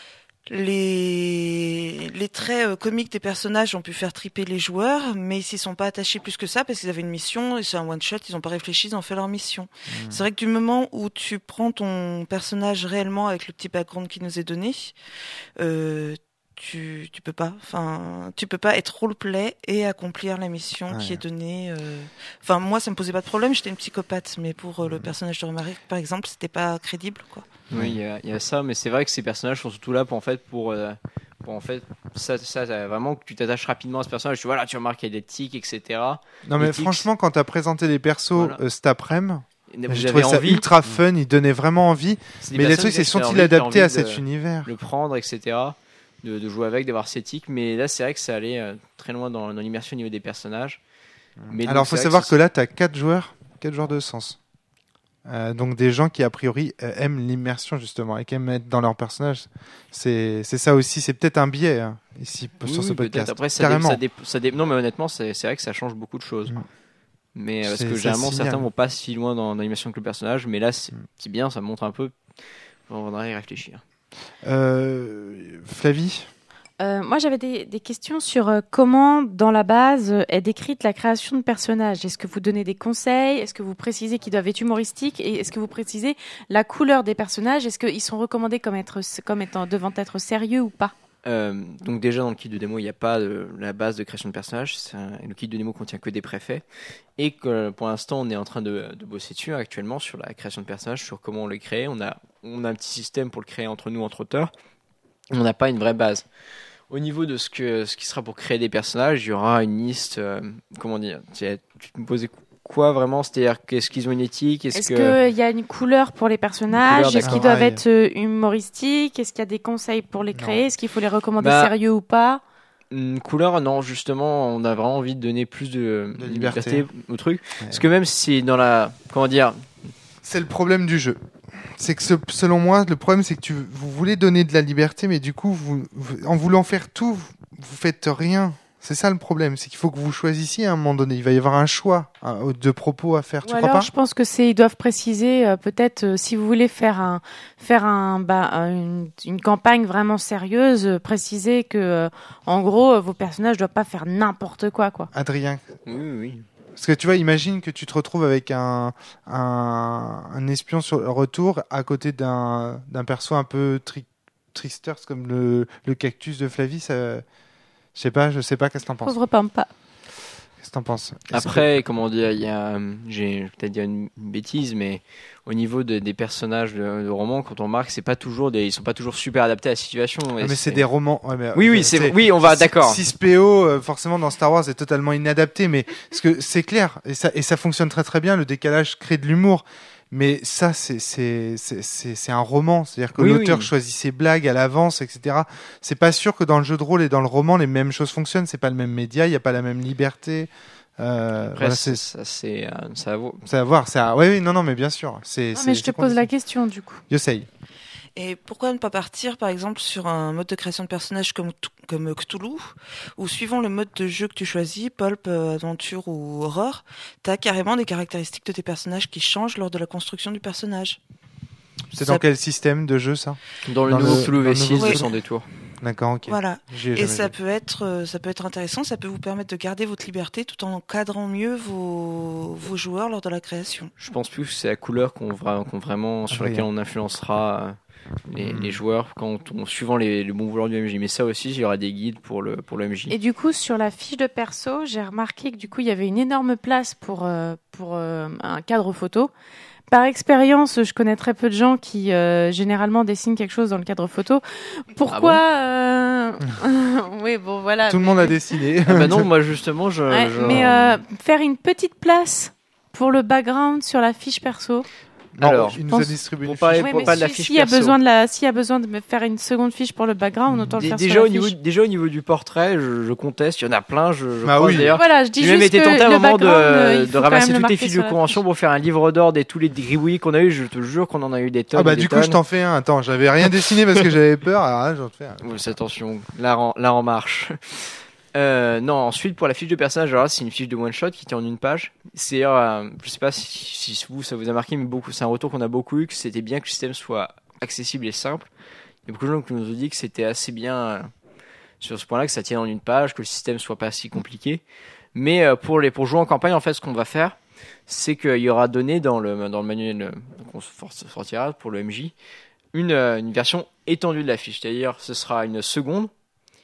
les traits comiques des personnages ont pu faire triper les joueurs, mais ils s'y sont pas attachés plus que ça parce qu'ils avaient une mission et c'est un one shot, ils ont pas réfléchi, ils ont fait leur mission. C'est vrai que du moment où tu prends ton personnage réellement avec le petit background qui nous est donné, tu peux pas. Enfin, tu peux pas être roleplay et accomplir la mission qui est donnée. Enfin, moi, ça me posait pas de problème. J'étais une psychopathe, mais pour le personnage de Romaric, par exemple, c'était pas crédible, quoi. Oui, il y a ça, mais c'est vrai que ces personnages sont surtout là pour ça vraiment que tu t'attaches rapidement à ce personnage. Tu vois là, tu remarques qu'il y a des tics, etc. Non, mais franchement, quand t'as présenté les persos cet après-midi. Je trouvais ça envie. Ultra fun, il donnait vraiment envie. Mais les trucs, c'est sont-ils adaptés à cet univers? Le prendre, etc. De jouer avec, d'avoir ses tics. Mais là, c'est vrai que ça allait très loin dans l'immersion au niveau des personnages. Mais alors, il faut savoir que là, tu as 4 joueurs de sens. Donc, des gens qui, a priori, aiment l'immersion, justement, et qui aiment être dans leur personnage. C'est ça aussi. C'est peut-être un biais, ici, sur ce podcast. Après, non, mais honnêtement, c'est vrai que ça change beaucoup de choses. Mais parce que généralement certains vont pas si loin dans l'animation que le personnage, mais là c'est bien, ça montre un peu. On va y réfléchir. Flavie, moi j'avais des questions sur comment dans la base est décrite la création de personnages. Est-ce que vous donnez des conseils? Est-ce que vous précisez qu'ils doivent être humoristiques? Et est-ce que vous précisez la couleur des personnages? Est-ce qu'ils sont recommandés comme étant devant être sérieux ou pas? Donc déjà dans le kit de démo il n'y a pas la base de création de personnages, le kit de démo contient que des préfaits et que pour l'instant on est en train de bosser dessus actuellement sur la création de personnages, sur comment on les crée. On a un petit système pour le créer entre nous, entre auteurs. On n'a pas une vraie base. Au niveau de ce qui sera pour créer des personnages, il y aura une liste, comment dire, tu me posais quoi vraiment, c'est-à-dire qu'est-ce qu'ils ont une éthique, est-ce qu'il y a une couleur pour les personnages, est-ce qu'ils doivent être humoristiques, est-ce qu'il y a des conseils pour les créer, est-ce qu'il faut les recommander sérieux ou pas? Couleur, non, justement, on a vraiment envie de donner plus de liberté au truc, parce que même si dans la, comment dire, c'est le problème du jeu. C'est que selon moi, le problème c'est que vous voulez donner de la liberté, mais du coup, en voulant faire tout, vous faites rien. C'est ça le problème, c'est qu'il faut que vous choisissiez à un moment donné. Il va y avoir un choix de propos à faire. Tu crois pas? Je pense que ils doivent préciser peut-être si vous voulez faire une campagne vraiment sérieuse, préciser que en gros vos personnages doivent pas faire n'importe quoi. Adrien. Oui. Parce que tu vois, imagine que tu te retrouves avec un espion sur le retour à côté d'un perso un peu trister comme le cactus de Flavie. Ça... Je sais pas, qu'est-ce que t'en penses? Pauvre Pampa. Qu'est-ce que t'en penses? Après, comment dire, j'ai peut-être dit une bêtise, mais au niveau des personnages de romans, quand on remarque, ils sont pas toujours super adaptés à la situation. Mais c'est des romans. Ouais, mais, oui, on va d'accord. 6PO, forcément dans Star Wars, est totalement inadapté, mais parce que c'est clair et ça fonctionne très très bien. Le décalage crée de l'humour. Mais ça, c'est un roman. C'est-à-dire que l'auteur choisit ses blagues à l'avance, etc. C'est pas sûr que dans le jeu de rôle et dans le roman, les mêmes choses fonctionnent. C'est pas le même média, il n'y a pas la même liberté. Après, c'est à voir. Non, mais bien sûr. Mais je te pose la question, du coup. Yosei. Et pourquoi ne pas partir, par exemple, sur un mode de création de personnages comme Cthulhu, où suivant le mode de jeu que tu choisis, Pulp, Aventure ou Horror, t'as carrément des caractéristiques de tes personnages qui changent lors de la construction du personnage. C'est dans quel système de jeu, ça? Dans le nouveau Cthulhu V6 de Sans Détour. D'accord, ok. Voilà. Et ça peut être intéressant, ça peut vous permettre de garder votre liberté tout en encadrant mieux vos joueurs lors de la création. Je pense plus que c'est la couleur sur laquelle on influencera les joueurs suivant les bons vouloirs du MJ. Mais ça aussi, il y aura des guides pour le MJ. Et du coup, sur la fiche de perso, j'ai remarqué que du coup, il y avait une énorme place pour un cadre photo. Par expérience, je connais très peu de gens qui généralement dessinent quelque chose dans le cadre photo. Pourquoi Oui, bon, voilà. Tout le monde a dessiné. Non, moi justement, mais faire une petite place pour le background sur la fiche perso. Alors, il nous a distribué une fiche. Pas de la fiche s'il y a besoin de me faire une seconde fiche pour le background, autant le faire déjà sur la fiche. Déjà au niveau du portrait, je conteste. Il y en a plein. Je d'ailleurs. Voilà, je dis j'ai même été tenté à un moment de ramasser toutes les fiches de convention fiche. pour faire un livre d'ordre et tous les gribouillis qu'on a eu. Je te jure qu'on en a eu des tonnes. Du coup, je t'en fais un. Attends, j'avais rien dessiné parce que j'avais peur. Alors là, j'en fais un. Attention, là en marche. Non, ensuite pour la fiche de personnage, alors là, c'est une fiche de one shot qui tient en une page. C'est, je sais pas si vous ça vous a marqué, mais c'est un retour qu'on a beaucoup eu, que c'était bien que le système soit accessible et simple. Il y a beaucoup de gens qui nous ont dit que c'était assez bien sur ce point-là, que ça tienne en une page, que le système soit pas si compliqué. Mais pour jouer en campagne, en fait, ce qu'on va faire, c'est qu'il y aura donné dans le manuel qu'on sortira pour le MJ une version étendue de la fiche, c'est-à-dire ce sera une seconde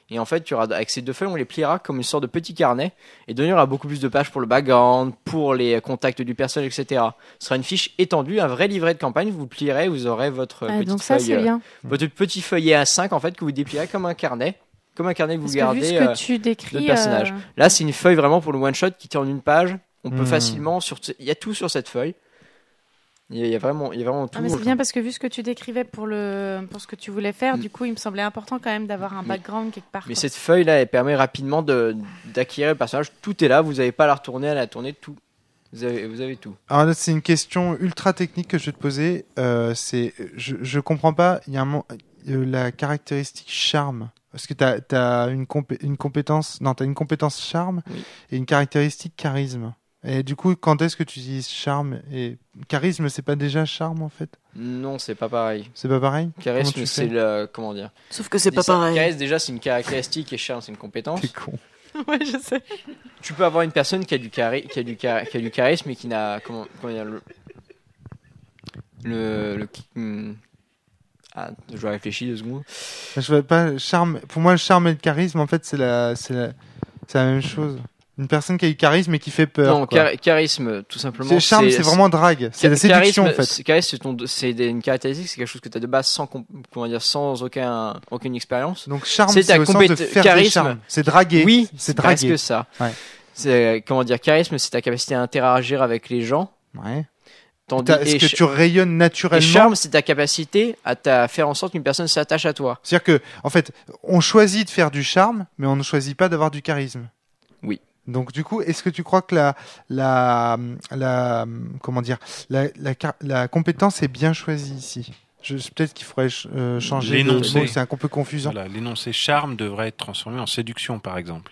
Et en fait, avec ces 2 feuilles, on les pliera comme une sorte de petit carnet. Et dedans, il y aura beaucoup plus de pages pour le background, pour les contacts du personnage, etc. Ce sera une fiche étendue, un vrai livret de campagne. Vous le plierez, vous aurez votre petite ça, feuille, c'est bien. votre petit feuillet A5 en fait que vous déplierez comme un carnet. Comme un carnet que vous gardez vu ce que tu décris, de personnage. Là, c'est une feuille vraiment pour le one-shot qui tient en une page. On peut facilement... Il y a tout sur cette feuille. Il y a vraiment tout. Mais c'est bien parce que vu ce que tu décrivais pour ce que tu voulais faire, du coup, il me semblait important quand même d'avoir un background quelque part. Mais cette feuille-là, elle permet rapidement d'acquérir le personnage. Tout est là, vous n'avez pas à la retourner, à la tourner, tout. Vous avez tout. Alors là, c'est une question ultra technique que je vais te poser. Je comprends pas. Il y a la caractéristique charme. Parce que t'as une compétence. Non, t'as une compétence charme et une caractéristique charisme. Et du coup, quand est-ce que tu utilises charme et charisme, c'est pas déjà charme en fait? Non, c'est pas pareil. C'est pas pareil? Charisme, c'est comment dire? Sauf que c'est pas pareil. Charisme, déjà, c'est une caractéristique et charme, c'est une compétence. T'es con. Ouais, je sais. Tu peux avoir une personne qui a du charisme et qui n'a comment dire je vais réfléchir 2 secondes. Je veux pas charme. Pour moi, le charme et le charisme, en fait, c'est la même chose. Une personne qui a du charisme et qui fait peur. Non, charisme, tout simplement. Le charme, c'est vraiment drague. C'est la séduction, en fait. Charisme, c'est une caractéristique, c'est quelque chose que tu as de base sans aucune expérience. Donc, charme, c'est au sens de faire des charmes. C'est draguer. Oui, c'est draguer. Presque ça. Ouais. C'est, charisme, c'est ta capacité à interagir avec les gens. Ouais. Est-ce que tu rayonnes naturellement? Et charme, c'est ta capacité à faire en sorte qu'une personne s'attache à toi. C'est-à-dire que, en fait, on choisit de faire du charme, mais on ne choisit pas d'avoir du charisme. Oui. Donc du coup, est-ce que tu crois que la compétence est bien choisie ici? Peut-être qu'il faudrait changer de mot, c'est un peu confusant. Voilà, l'énoncé charme devrait être transformé en séduction, par exemple.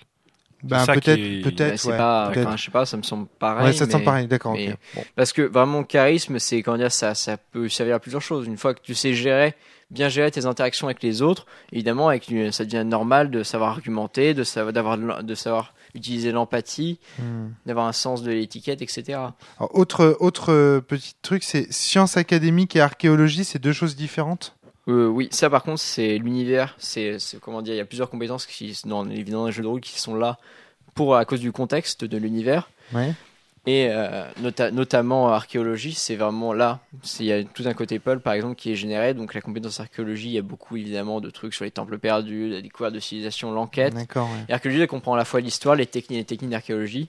Peut-être. C'est pas, je sais pas, ça me semble pareil. Ouais, ça te semble pareil, d'accord. Mais, okay. Bon. Parce que vraiment, charisme, c'est ça peut servir à plusieurs choses. Une fois que tu sais bien gérer tes interactions avec les autres, évidemment, ça devient normal de savoir argumenter, de savoir utiliser l'empathie, d'avoir un sens de l'étiquette, etc. Alors, autre petit truc, c'est sciences académiques et archéologie, c'est 2 choses différentes? Oui, ça par contre, c'est l'univers. C'est comment dire, il y a plusieurs compétences dans les jeux de rôle qui sont là à cause du contexte de l'univers. Ouais. Et notamment archéologie, c'est vraiment là. Il y a tout un côté pulp, par exemple, qui est généré. Donc la compétence archéologie, il y a beaucoup évidemment de trucs sur les temples perdus, la découverte de civilisation, l'enquête. D'accord. Ouais. Et l'archéologie, elle comprend à la fois l'histoire, les techniques d'archéologie.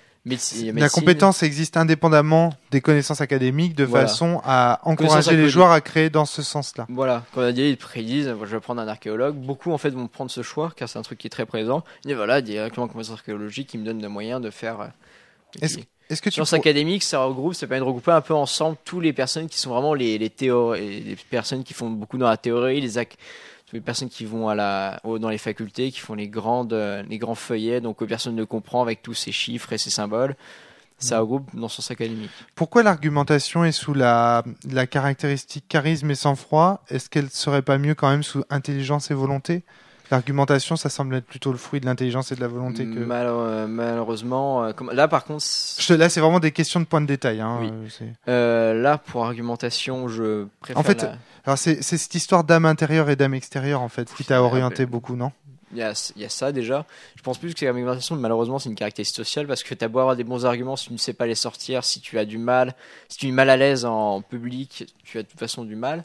La compétence existe indépendamment des connaissances académiques de façon à encourager les joueurs à créer dans ce sens-là. Voilà, quand on a dit, ils prédisent, je vais prendre un archéologue. Beaucoup en fait vont prendre ce choix car c'est un truc qui est très présent. Et voilà, directement compétence archéologique qui me donne le moyen de faire. Est-ce que sciences académiques, ça permet de regrouper un peu ensemble toutes les personnes qui sont vraiment les personnes qui font beaucoup dans la théorie, les personnes qui vont dans les facultés, qui font les grands feuillets, donc que personne ne comprend avec tous ces chiffres et ces symboles. Ça regroupe dans sens académique. Pourquoi l'argumentation est sous la caractéristique charisme et sang-froid? Est-ce qu'elle serait pas mieux quand même sous intelligence et volonté? L'argumentation, ça semble être plutôt le fruit de l'intelligence et de la volonté que... Malheureusement, là par contre... Là, c'est vraiment des questions de points de détail. Hein, oui. Là, pour argumentation, je préfère... En fait, alors c'est cette histoire d'âme intérieure et d'âme extérieure, en fait, qui t'a orienté beaucoup, non? Il y a ça déjà. Je pense plus que l'argumentation, malheureusement, c'est une caractéristique sociale parce que tu as beau avoir des bons arguments, si tu ne sais pas les sortir, si tu es mal à l'aise en public, tu as de toute façon du mal.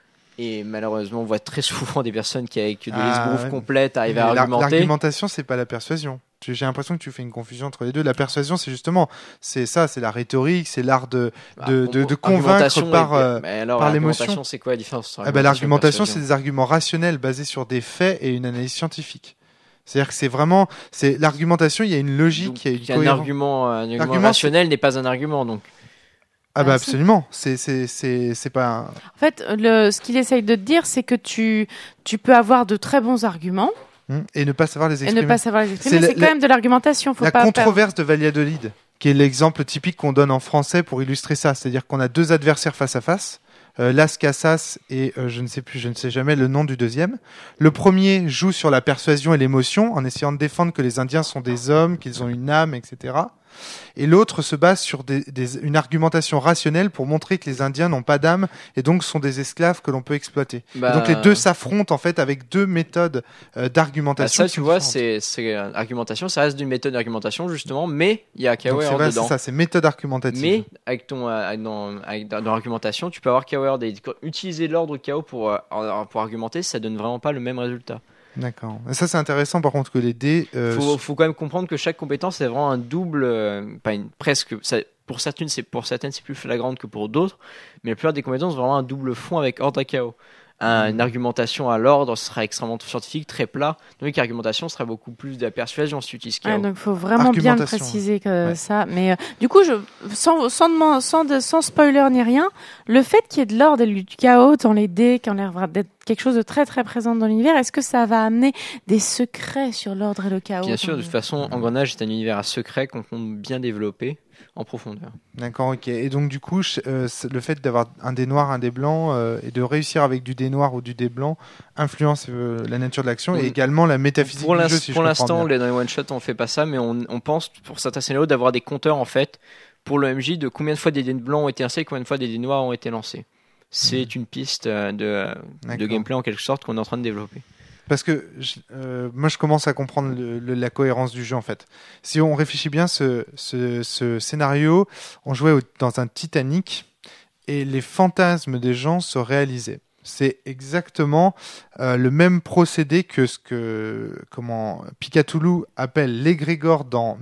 Et malheureusement, on voit très souvent des personnes qui, avec des esbroufs complètes, arrivent à argumenter. L'argumentation, c'est pas la persuasion. J'ai l'impression que tu fais une confusion entre les deux. La persuasion, c'est justement, c'est la rhétorique, c'est l'art de convaincre par l'émotion. L'argumentation, c'est quoi la différence? L'argumentation, c'est des arguments rationnels basés sur des faits et une analyse scientifique. C'est-à-dire que c'est l'argumentation, il y a une logique, il y a une cohérence. Un argument rationnel n'est pas un argument, donc. Ah bah absolument, c'est pas... En fait, ce qu'il essaye de te dire, c'est que tu peux avoir de très bons arguments. Et ne pas savoir les exprimer. C'est quand même de l'argumentation. La controverse de Valladolid, qui est l'exemple typique qu'on donne en français pour illustrer ça. C'est-à-dire qu'on a 2 adversaires face à face, Las Casas et je ne sais jamais le nom du deuxième. Le premier joue sur la persuasion et l'émotion en essayant de défendre que les Indiens sont des hommes, qu'ils ont une âme, etc. et l'autre se base sur une argumentation rationnelle pour montrer que les Indiens n'ont pas d'âme et donc sont des esclaves que l'on peut exploiter. Et donc les deux s'affrontent en fait avec deux méthodes d'argumentation. Ça, tu vois, c'est argumentation, ça reste d'une méthode d'argumentation justement, mais il y a KOR dedans. C'est ça, c'est méthode argumentative. Mais avec dans l'argumentation, tu peux avoir KOR utiliser l'ordre KO pour argumenter, ça donne vraiment pas le même résultat. D'accord. Et ça c'est intéressant par contre que les dés. Faut quand même comprendre que chaque compétence c'est vraiment un double, presque. Pour certaines c'est plus flagrante que pour d'autres, mais la plupart des compétences c'est vraiment un double fond avec ordre à KO. Une argumentation à l'ordre sera extrêmement scientifique, très plat. Donc l'argumentation sera beaucoup plus de la persuasion si tu utilises KO. Donc il faut vraiment bien le préciser ça. Mais du coup, sans spoiler ni rien, le fait qu'il y ait de l'ordre et du chaos dans les dés, qui ont l'air d'être quelque chose de très très présent dans l'univers, est-ce que ça va amener des secrets sur l'ordre et le chaos? Bien sûr, de toute façon, Engrenage est un univers à secret qu'on compte bien développer en profondeur. D'accord, ok. Et donc du coup, le fait d'avoir un dé noir, un dé blanc, et de réussir avec du dé noir ou du dé blanc, influence la nature de l'action et également la métaphysique du jeu. Pour l'instant, dans les one-shots, on fait pas ça, mais on pense pour certains scénarios d'avoir des compteurs en fait pour le MJ de combien de fois des dés blancs ont été lancés, combien de fois des dés noirs ont été lancés. C'est une piste de gameplay en quelque sorte qu'on est en train de développer. Parce que moi je commence à comprendre la cohérence du jeu en fait. Si on réfléchit bien, ce scénario, on jouait dans un Titanic et les fantasmes des gens se réalisaient. C'est exactement le même procédé que ce que Picatoulou appelle l'égrégore dans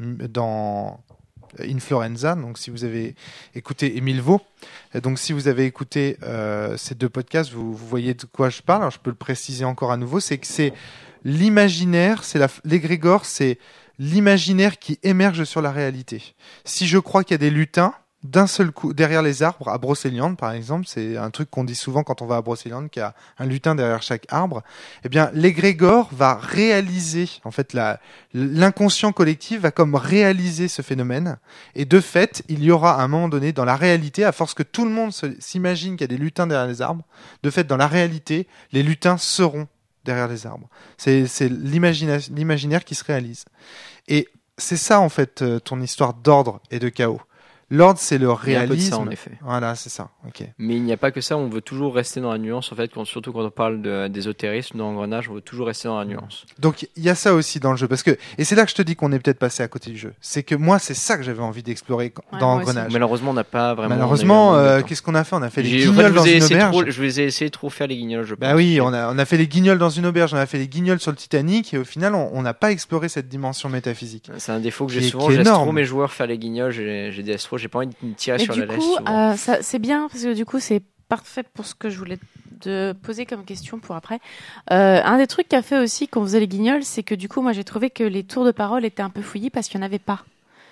Influenza. Donc si vous avez écouté Émile Vaux, donc si vous avez écouté ces deux podcasts, vous voyez de quoi je parle. Alors je peux le préciser encore à nouveau, c'est que c'est l'imaginaire, l'égrégore, c'est l'imaginaire qui émerge sur la réalité. Si je crois qu'il y a des lutins d'un seul coup derrière les arbres à Brocéliande par exemple, c'est un truc qu'on dit souvent quand on va à Brocéliande, qu'il y a un lutin derrière chaque arbre. Eh bien l'égrégore va réaliser, en fait l'inconscient collectif va comme réaliser ce phénomène, et de fait il y aura à un moment donné dans la réalité, à force que tout le monde s'imagine qu'il y a des lutins derrière les arbres, de fait dans la réalité les lutins seront derrière les arbres. C'est l'imaginaire qui se réalise, et c'est ça en fait ton histoire d'ordre et de chaos. L'ordre, c'est le réalisme. Il y a un peu de ça, en effet. Voilà, c'est ça. Ok. Mais il n'y a pas que ça. On veut toujours rester dans la nuance. En fait, surtout quand on parle d'ésotérisme, d'engrenage, on veut toujours rester dans la nuance. Donc, il y a ça aussi dans le jeu. Et c'est là que je te dis qu'on est peut-être passé à côté du jeu. C'est que moi, c'est ça que j'avais envie d'explorer dans Engrenage. Malheureusement, on n'a pas vraiment. Malheureusement, qu'est-ce qu'on a fait? On a fait les guignols dans une auberge. Je vous ai essayé de trop faire les guignols, je pense. Bah oui, on a fait les guignols dans une auberge. On a fait les guignols sur le Titanic. Et au final, on n'a pas exploré cette dimension métaphysique. C'est un défaut que j'ai souvent. Je laisse trop mes joueurs faire les guignols. J'ai j'ai pas envie de me tirer sur la laisse. C'est bien parce que du coup c'est parfait pour ce que je voulais te poser comme question pour après. Un des trucs qu'a fait aussi quand on faisait les guignols, c'est que du coup moi j'ai trouvé que les tours de parole étaient un peu fouillis parce qu'il n'y en avait pas.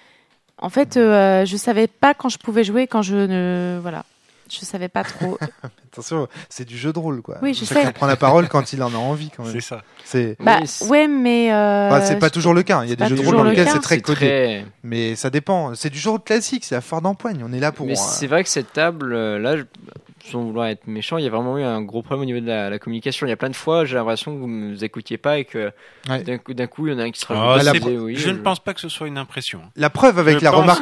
En fait, je savais pas quand je pouvais jouer, quand je savais pas trop. Attention, c'est du jeu de rôle, quoi. Oui, je sais. Chacun prend la parole quand il en a envie, quand même. C'est ça. Ouais, mais. C'est pas toujours le cas. Il y a des jeux de rôle dans lesquels c'est très codé. Très... Mais ça dépend. C'est du jeu de rôle classique, c'est à foire d'empoigne. On est là pour. Mais c'est vrai que cette table, là, sans vouloir être méchant, il y a vraiment eu un gros problème au niveau de la communication. Il y a plein de fois, j'ai l'impression que vous ne nous écoutiez pas et que d'un coup, il y en a un qui se rajoute. Je ne pense pas que ce soit une impression. La preuve avec la remarque,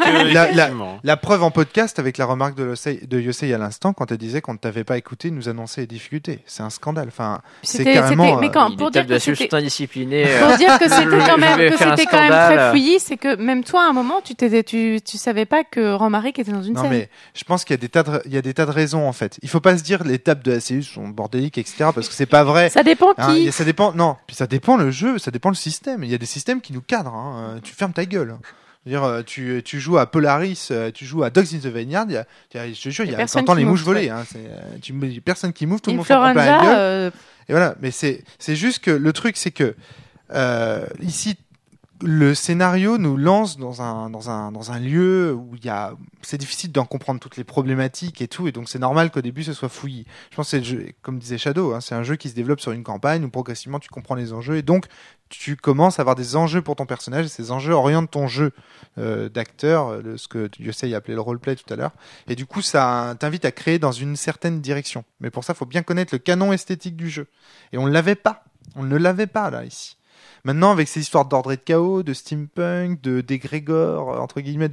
la preuve en podcast avec la remarque de Yosei à l'instant quand elle disait qu'on ne t'avait pas écouté nous annoncer les difficultés. C'est un scandale. Enfin, c'est carrément. Pour dire que c'était indiscipliné. Pour dire que c'était quand même très fouillis, c'est que même toi à un moment tu savais pas que Romaric était dans une scène. Non mais je pense qu'il y a des tas de raisons en fait. Il faut pas se dire les tables de ACU sont bordéliques, etc. parce que c'est pas vrai. Ça dépend qui. Ça dépend. Non, puis ça dépend le jeu, ça dépend le système. Il y a des systèmes qui nous cadrent. Tu fermes ta gueule. Dire, tu joues à Polaris, tu joues à Dogs in the Vineyard, je te jure, il y a t'entends les mouches voler. Personne qui mouve, tout le monde s'en prend plein la gueule. Et voilà, mais c'est juste que le truc, c'est que ici, le scénario nous lance dans un lieu où c'est difficile d'en comprendre toutes les problématiques et tout, et donc c'est normal qu'au début ce soit fouillis. Je pense que c'est le jeu, comme disait Shadow, c'est un jeu qui se développe sur une campagne où progressivement tu comprends les enjeux et donc tu commences à avoir des enjeux pour ton personnage et ces enjeux orientent ton jeu d'acteur, ce que Yosei appelait le roleplay tout à l'heure, et du coup ça t'invite à créer dans une certaine direction. Mais pour ça, il faut bien connaître le canon esthétique du jeu, et on ne l'avait pas là ici. Maintenant, avec ces histoires d'ordre et de chaos, de steampunk, d'égrégore, entre guillemets,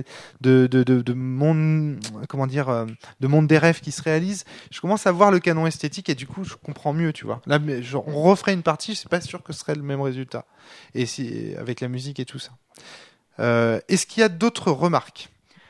de monde, comment dire, de monde des rêves qui se réalisent, je commence à voir le canon esthétique et du coup, je comprends mieux, tu vois. Là, on referait une partie, je suis pas sûr que ce serait le même résultat. Et avec la musique et tout ça. Est-ce qu'il y a d'autres remarques?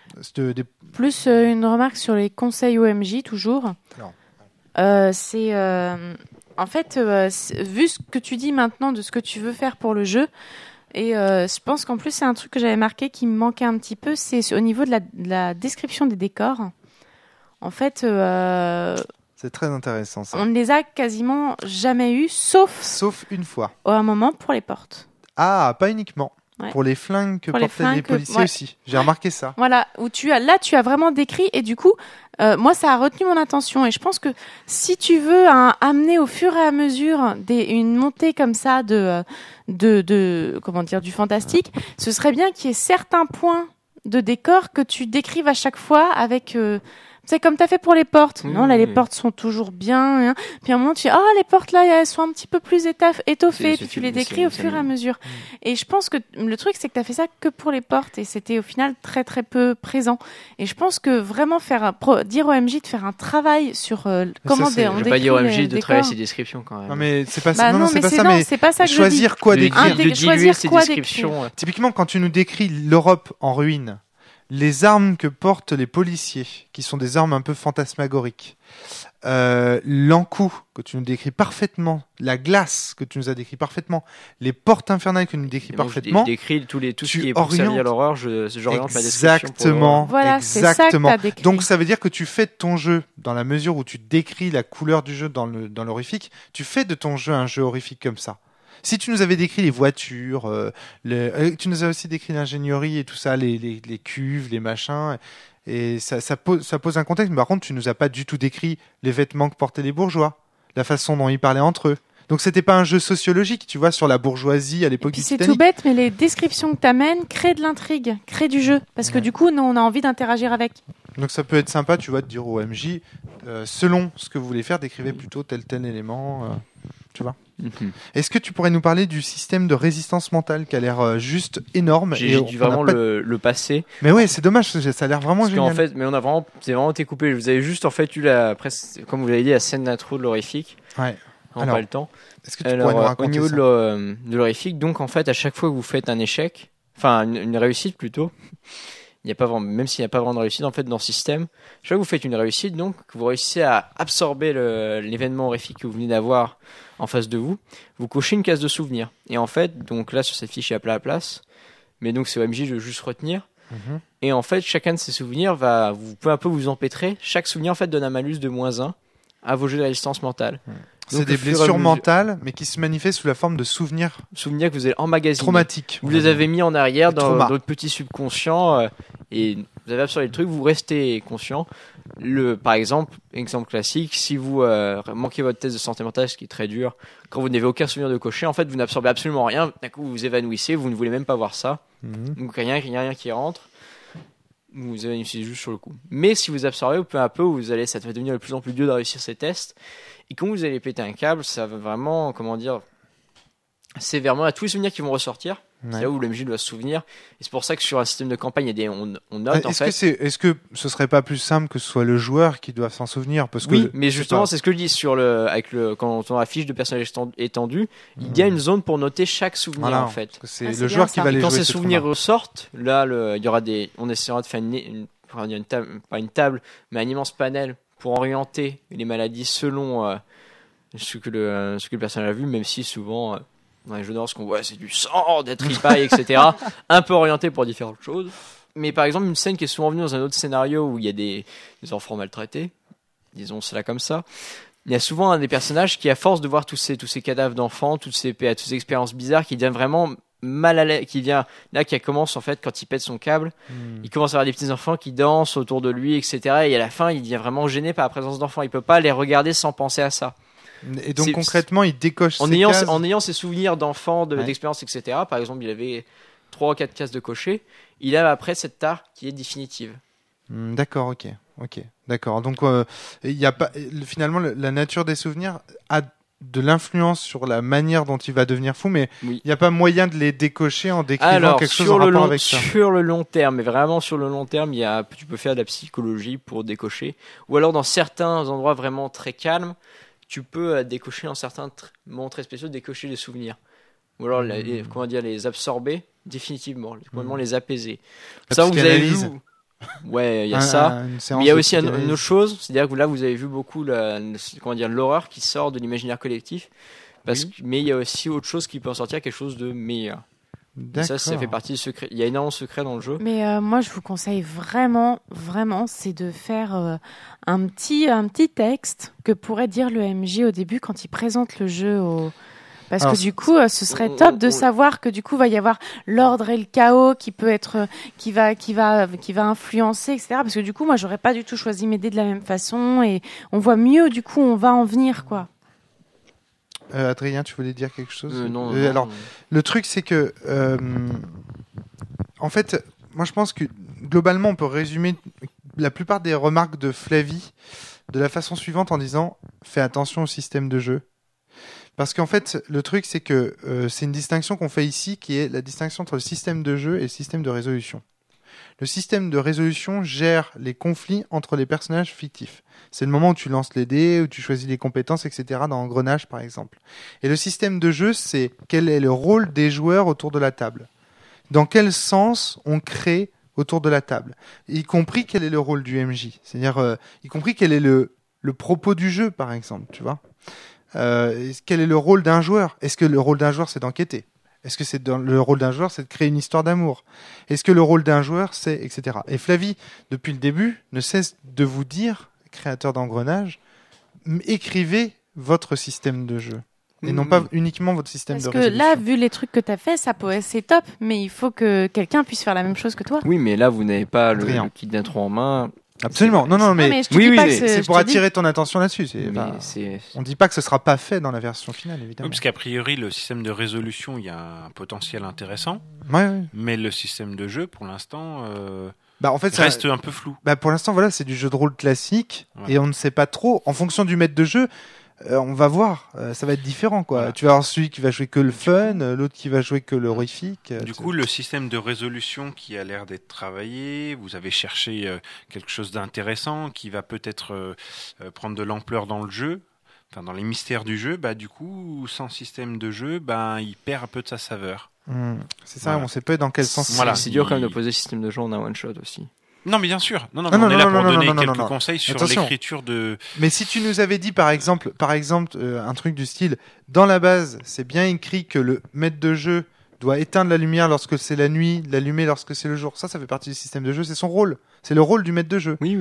Plus une remarque sur les conseils OMJ, toujours. Non. C'est... En fait, vu ce que tu dis maintenant de ce que tu veux faire pour le jeu, et je pense qu'en plus c'est un truc que j'avais marqué qui me manquait un petit peu, c'est au niveau de la description des décors. En fait, c'est très intéressant ça. On ne les a quasiment jamais eus, sauf une fois. À un moment pour les portes. Ah, pas uniquement. Ouais. Pour les flingues que portaient les policiers aussi. J'ai remarqué ça. Voilà, où tu as vraiment décrit et du coup, moi ça a retenu mon attention et je pense que si tu veux amener au fur et à mesure une montée comme ça de comment dire, du fantastique, ce serait bien qu'il y ait certains points de décor que tu décrives à chaque fois avec c'est comme tu as fait pour les portes. Non, là, les portes sont toujours bien. Hein. Puis à un moment, tu dis, les portes, là, elles sont un petit peu plus étoffées. Puis tu les décris au fur et à mesure. Et je pense que le truc, c'est que tu as fait ça que pour les portes. Et c'était au final très, très peu présent. Et je pense que vraiment dire au MJ de faire un travail sur comment on décrit. Je vais pas dire au MJ de travailler ses descriptions quand même. Non, mais c'est pas ça. C'est pas ça que choisir quoi décrire. De diluer ses descriptions. Typiquement, quand tu nous décris l'Europe en ruine, les armes que portent les policiers, qui sont des armes un peu fantasmagoriques, l'encou que tu nous décris parfaitement, la glace que tu nous as décrit parfaitement, les portes infernales que tu nous décris parfaitement. Je décris tout ce qui est pour servir à l'horreur, j'oriente ma description. Exactement. Voilà, exactement. C'est ça que t'as décrit. Donc ça veut dire que tu fais de ton jeu, dans la mesure où tu décris la couleur du jeu dans l'horrifique, tu fais de ton jeu un jeu horrifique comme ça. Si tu nous avais décrit les voitures, tu nous as aussi décrit l'ingénierie et tout ça, les cuves, les machins, et ça pose un contexte. Mais par contre, tu nous as pas du tout décrit les vêtements que portaient les bourgeois, la façon dont ils parlaient entre eux. Donc c'était pas un jeu sociologique, tu vois, sur la bourgeoisie à l'époque du Titanic. C'est tout bête, mais les descriptions que t'amènes créent de l'intrigue, créent du jeu, parce que du coup, nous, on a envie d'interagir avec. Donc ça peut être sympa, tu vois, de dire au MJ, selon ce que vous voulez faire, décrivez plutôt tel élément, tu vois. Est-ce que tu pourrais nous parler du système de résistance mentale qui a l'air juste énorme? J'ai dû vraiment le passer. Mais ouais, c'est dommage, ça a l'air vraiment génial. En fait, mais c'est vraiment été coupé. Vous avez juste en fait eu comme vous l'avez dit, la scène d'intro de l'horrifique. Ouais. On n'a pas le temps. Est-ce que tu pourrais nous raconter au niveau ça de l'horrifique, donc en fait, à chaque fois que vous faites un échec, enfin une réussite plutôt, il n'y a pas vraiment, même s'il n'y a pas vraiment de réussite en fait dans le système, chaque fois que vous faites une réussite, donc que vous réussissez à absorber l'événement horrifique que vous venez d'avoir en face de vous, vous cochez une case de souvenirs. Et en fait, donc là sur cette fiche il y a plein de place, mais donc c'est au MJ de juste retenir. Et en fait, chacun de ces souvenirs vous peu à peu vous empêtrer. Chaque souvenir en fait donne un malus de -1 à vos jeux de résistance mentale. C'est des blessures mentales, mais qui se manifestent sous la forme de souvenirs. Souvenirs que vous avez emmagasinés. Traumatiques. Vous les avez mis en arrière dans votre petit subconscient et vous avez absorbé le truc, vous restez conscient. Par exemple classique, si vous manquez votre test de santé mentale, ce qui est très dur, quand vous n'avez aucun souvenir de cocher, en fait, vous n'absorbez absolument rien. D'un coup, vous vous évanouissez, vous ne voulez même pas voir ça. Donc rien qui rentre. Vous vous évanouissez juste sur le coup. Mais si vous absorbez, peu à peu, ça va devenir de plus en plus dur de réussir ces tests. Et quand vous allez péter un câble, ça va vraiment, sévèrement à tous les souvenirs qui vont ressortir. Ouais. C'est là où le MJ doit se souvenir. Et c'est pour ça que sur un système de campagne, on note en fait. Est-ce que ce serait pas plus simple que ce soit le joueur qui doit s'en souvenir parce que mais justement, c'est ce que je dis quand on a la fiche de personnage étendu, il y a une zone pour noter chaque souvenir en fait. C'est le joueur qui va les jouer. Quand ces souvenirs ressortent, là, il y aura on essaiera de faire une table, pas une table, mais un immense panel pour orienter les maladies selon ce que le personnage a vu, même si souvent dans les jeux d'horreur, ce qu'on voit, c'est du sang, des tripailles, etc. Un peu orienté pour différentes choses. Mais par exemple, une scène qui est souvent venue dans un autre scénario où il y a des enfants maltraités, disons cela comme ça, il y a souvent un des personnages qui, à force de voir tous ces cadavres d'enfants, toutes ces expériences bizarres, qui devient vraiment mal à l'aise, qui commence en fait quand il pète son câble, il commence à avoir des petits enfants qui dansent autour de lui, etc. Et à la fin, il devient vraiment gêné par la présence d'enfants. Il peut pas les regarder sans penser à ça. Et donc concrètement, il décoche en ayant ses souvenirs d'enfants, d'expériences, etc. Par exemple, il avait 3 ou 4 cases de cocher. Il a après cette tare qui est définitive. D'accord, ok, d'accord. Donc il y a pas finalement la nature des souvenirs de l'influence sur la manière dont il va devenir fou, mais il n'y a pas moyen de les décocher en décrivant quelque chose en rapport avec ça. Sur le long terme, mais vraiment sur le long terme, tu peux faire de la psychologie pour décocher. Ou alors dans certains endroits vraiment très calmes, tu peux décocher en certains moments très spéciaux, décocher les souvenirs. Ou alors les absorber définitivement, complètement les apaiser. Ça, vous avez vu. Ouais, il y a ça. Mais il y a aussi une autre chose, c'est-à-dire que là, vous avez vu beaucoup l'horreur qui sort de l'imaginaire collectif. Mais il y a aussi autre chose qui peut en sortir, quelque chose de meilleur. Ça fait partie du secret. Il y a énormément de secrets dans le jeu. Mais moi, je vous conseille vraiment, c'est de faire un petit texte que pourrait dire le MJ au début quand il présente le jeu Parce que du coup, ce serait top de savoir que du coup, va y avoir l'ordre et le chaos qui peut être, qui va influencer, etc. Parce que du coup, moi, j'aurais pas du tout choisi mes dés de la même façon et on voit mieux du coup, on va en venir, quoi. Adrien, tu voulais dire quelque chose? Non. Alors, le truc, c'est que, en fait, moi, je pense que globalement, on peut résumer la plupart des remarques de Flavie de la façon suivante en disant « Fais attention au système de jeu ». Parce qu'en fait, le truc, c'est que c'est une distinction qu'on fait ici, qui est la distinction entre le système de jeu et le système de résolution. Le système de résolution gère les conflits entre les personnages fictifs. C'est le moment où tu lances les dés, où tu choisis les compétences, etc. dans Engrenage, par exemple. Et le système de jeu, c'est quel est le rôle des joueurs autour de la table. Dans quel sens on crée autour de la table. Y compris quel est le rôle du MJ. C'est-à-dire, y compris quel est le propos du jeu, par exemple, tu vois. Quel est le rôle d'un joueur? Est-ce que le rôle d'un joueur, c'est d'enquêter? Est-ce que le rôle d'un joueur, c'est de créer une histoire d'amour? Est-ce que le rôle d'un joueur, c'est etc. Et Flavie, depuis le début, ne cesse de vous dire, créateur d'Engrenage, écrivez votre système de jeu. Et non pas uniquement votre système de résolution. Parce que là, vu les trucs que tu as fait, c'est top, mais il faut que quelqu'un puisse faire la même chose que toi. Oui, mais là, vous n'avez pas le kit d'intro en main. Absolument. Non, mais c'est pour attirer ton attention là-dessus. On dit pas que ce sera pas fait dans la version finale, évidemment. Oui, parce qu'a priori, le système de résolution, il y a un potentiel intéressant. Ouais. Mais le système de jeu, pour l'instant, en fait, reste un peu flou. Pour l'instant, voilà, c'est du jeu de rôle classique et on ne sait pas trop. En fonction du maître de jeu, on va voir, ça va être différent, quoi. Voilà. Tu vas avoir celui qui va jouer que le fun, l'autre qui va jouer que l'horrifique. Du coup, le système de résolution qui a l'air d'être travaillé, vous avez cherché quelque chose d'intéressant qui va peut-être prendre de l'ampleur dans le jeu, enfin dans les mystères du jeu. Du coup, sans système de jeu, il perd un peu de sa saveur. C'est ça, on sait pas dans quel sens. Voilà, c'est dur quand même de poser système de jeu en un one shot aussi. Non, mais bien sûr. On est là pour donner quelques conseils sur l'écriture de... Mais si tu nous avais dit, par exemple, un truc du style, dans la base, c'est bien écrit que le maître de jeu doit éteindre la lumière lorsque c'est la nuit, l'allumer lorsque c'est le jour. Ça fait partie du système de jeu, c'est son rôle. C'est le rôle du maître de jeu. Oui.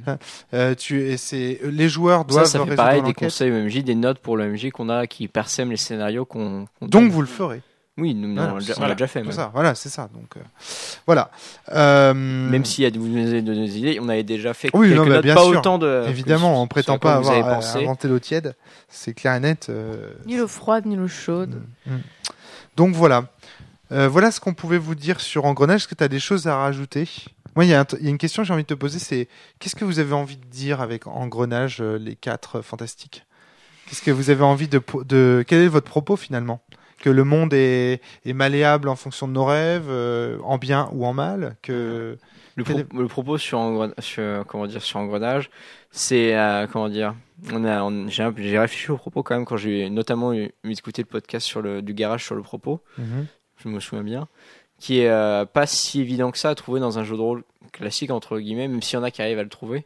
Les joueurs doivent ça fait pareil, des conseils au MJ, des notes pour le MJ qu'on a, qui parsèment les scénarios qu'on Donc vous le ferez. Oui, on l'a déjà fait. Voilà, c'est ça. Donc, voilà. Même s'il y a des idées, on avait déjà fait quelques notes, pas sûr. Autant de... Évidemment, on prétend pas avoir inventé l'eau tiède. C'est clair et net. Ni l'eau froide, ni l'eau chaude. Donc voilà. Voilà ce qu'on pouvait vous dire sur Engrenage. Est-ce que tu as des choses à rajouter? Moi, il y a une question que j'ai envie de te poser, c'est qu'est-ce que vous avez envie de dire avec Engrenage, les 4 fantastiques? Qu'est-ce que vous avez envie de... Quel est votre propos finalement? Que le monde est malléable en fonction de nos rêves, en bien ou en mal. Que le propos sur Engrenage, c'est j'ai réfléchi au propos quand même quand j'ai notamment écouté le podcast du garage sur le propos. Je me souviens bien, qui est pas si évident que ça à trouver dans un jeu de rôle classique entre guillemets, même s'il y en a qui arrivent à le trouver.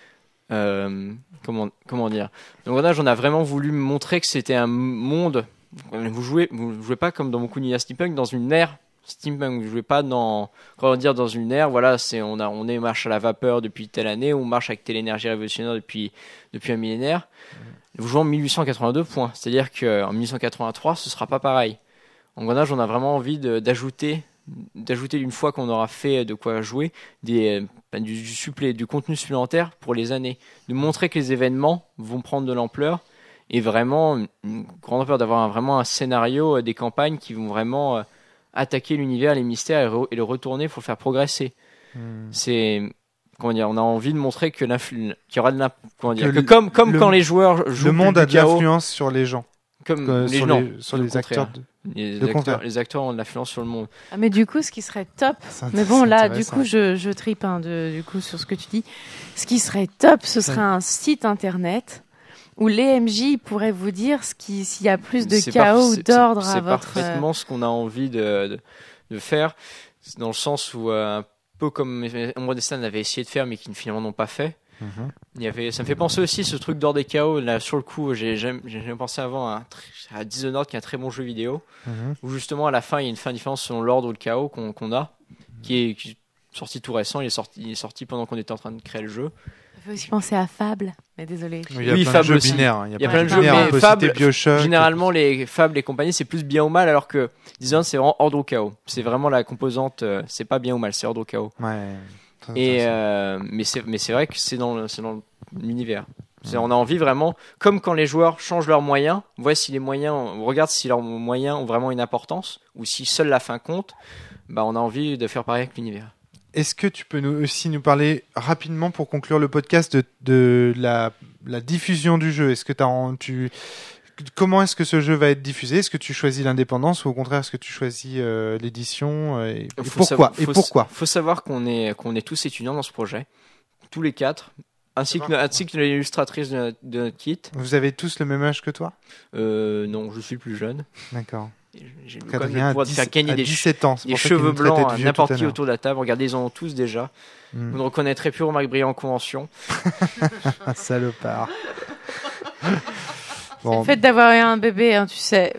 Comment dire? Donc on a vraiment voulu montrer que c'était un monde. Vous jouez pas comme dans beaucoup d'univers steampunk dans une ère steampunk. Vous jouez pas dans une ère. Voilà, on marche à la vapeur depuis telle année, on marche avec telle énergie révolutionnaire depuis un millénaire. Vous jouez en 1882 points. C'est-à-dire qu'en 1883, ce sera pas pareil. En Engrenage, on a vraiment envie d'ajouter une fois qu'on aura fait de quoi jouer du contenu supplémentaire pour les années, de montrer que les événements vont prendre de l'ampleur. Et vraiment, une grande peur d'avoir vraiment un scénario, des campagnes qui vont vraiment attaquer l'univers, les mystères et le retourner pour le faire progresser. C'est, on a envie de montrer qu'il y aura quand les joueurs jouent le monde a de l'influence sur les gens. comme sur les acteurs. Les acteurs ont de l'influence sur le monde. Ah, mais du coup, ce qui serait top. Mais bon, là, du coup, je tripe du coup sur ce que tu dis. Ce qui serait top, ce serait un site internet où les MJ pourraient vous dire s'il y a plus de chaos ou d'ordre à votre... C'est parfaitement ce qu'on a envie de faire, dans le sens où, un peu comme Ombre Destin avait essayé de faire, mais qui finalement n'ont pas fait. Ça me fait penser aussi ce truc d'ordre et chaos. Là, sur le coup, j'ai pensé avant à Dishonored, qui est un très bon jeu vidéo, où justement à la fin, il y a une fin différente selon l'ordre ou le chaos qu'on a, qui est sorti tout récent. Il est sorti pendant qu'on était en train de créer le jeu. Il faut aussi penser à Fable, mais désolé. Il y a plein de jeux binaires. Il y a plein de jeux, mais Fable, généralement, les Fable et compagnie, c'est plus bien ou mal, alors que Dishonored, c'est vraiment ordre ou chaos. C'est vraiment la composante, c'est pas bien ou mal, c'est ordre ou chaos. Ouais. Mais c'est vrai que c'est dans l'univers. On a envie vraiment, comme quand les joueurs changent leurs moyens, on regarde si leurs moyens ont vraiment une importance, ou si seule la fin compte, on a envie de faire pareil avec l'univers. Est-ce que tu peux aussi nous parler rapidement, pour conclure le podcast, de la diffusion du jeu? Est-ce que comment est-ce que ce jeu va être diffusé? Est-ce que tu choisis l'indépendance, ou au contraire est-ce que tu choisis l'édition, et pourquoi? Faut savoir qu'on est tous étudiants dans ce projet, tous les 4, ainsi que l'illustratrice de notre kit. Vous avez tous le même âge que toi? Non, je suis le plus jeune. D'accord. J'ai quand même le pouvoir de faire gagner des cheveux blancs à n'importe qui autour de la table. Regardez, ils en ont tous déjà. Vous ne reconnaîtrez plus Remarque Brillant en convention. Un salopard. C'est le fait d'avoir eu un bébé, hein, tu sais.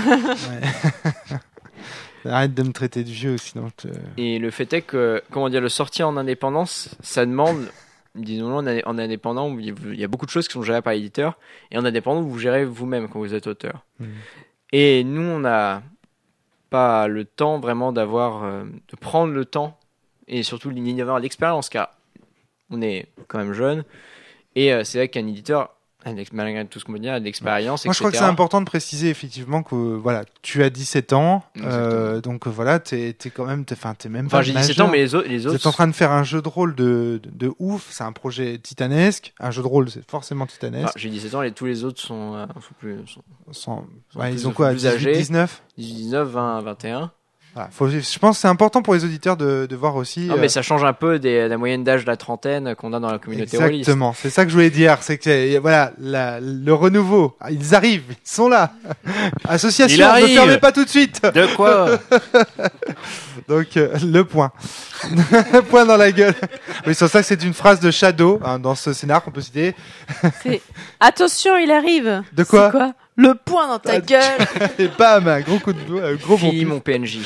Arrête de me traiter de vieux, sinon Et le fait est que, le sortir en indépendance, ça demande, disons-le, en indépendant, où il y a beaucoup de choses qui sont gérées par l'éditeur, et en indépendant, vous gérez vous-même quand vous êtes auteur. Et nous, on n'a pas le temps vraiment de prendre le temps, et surtout d'avoir l'expérience, car on est quand même jeune, et c'est vrai qu'un éditeur, malgré tout ce qu'on peut dire, d'expérience, etc. Moi, je crois que c'est important de préciser effectivement que tu as 17 ans, donc t'es quand même, t'es même pas. J'ai 17 ans, mais les autres. Vous êtes en train de faire un jeu de rôle de ouf. C'est un projet titanesque. Un jeu de rôle, c'est forcément titanesque. J'ai 17 ans, et tous les autres sont plus. Ils ont quoi, 18, 19, 19, 20, 21. Voilà, je pense que c'est important pour les auditeurs de voir aussi. Non, mais ça change un peu de la moyenne d'âge de la trentaine qu'on a dans la communauté rôliste. Exactement, c'est ça que je voulais dire. C'est que le renouveau, ils arrivent, ils sont là. Association, ne fermez pas tout de suite. De quoi? Donc le point. Point dans la gueule. Oui, c'est ça que c'est une phrase de Shadow, dans ce scénar qu'on peut citer. C'est attention, il arrive. De quoi? C'est quoi? Le point dans ta gueule. Et bam, un gros coup de gros bon. Mon PNJ.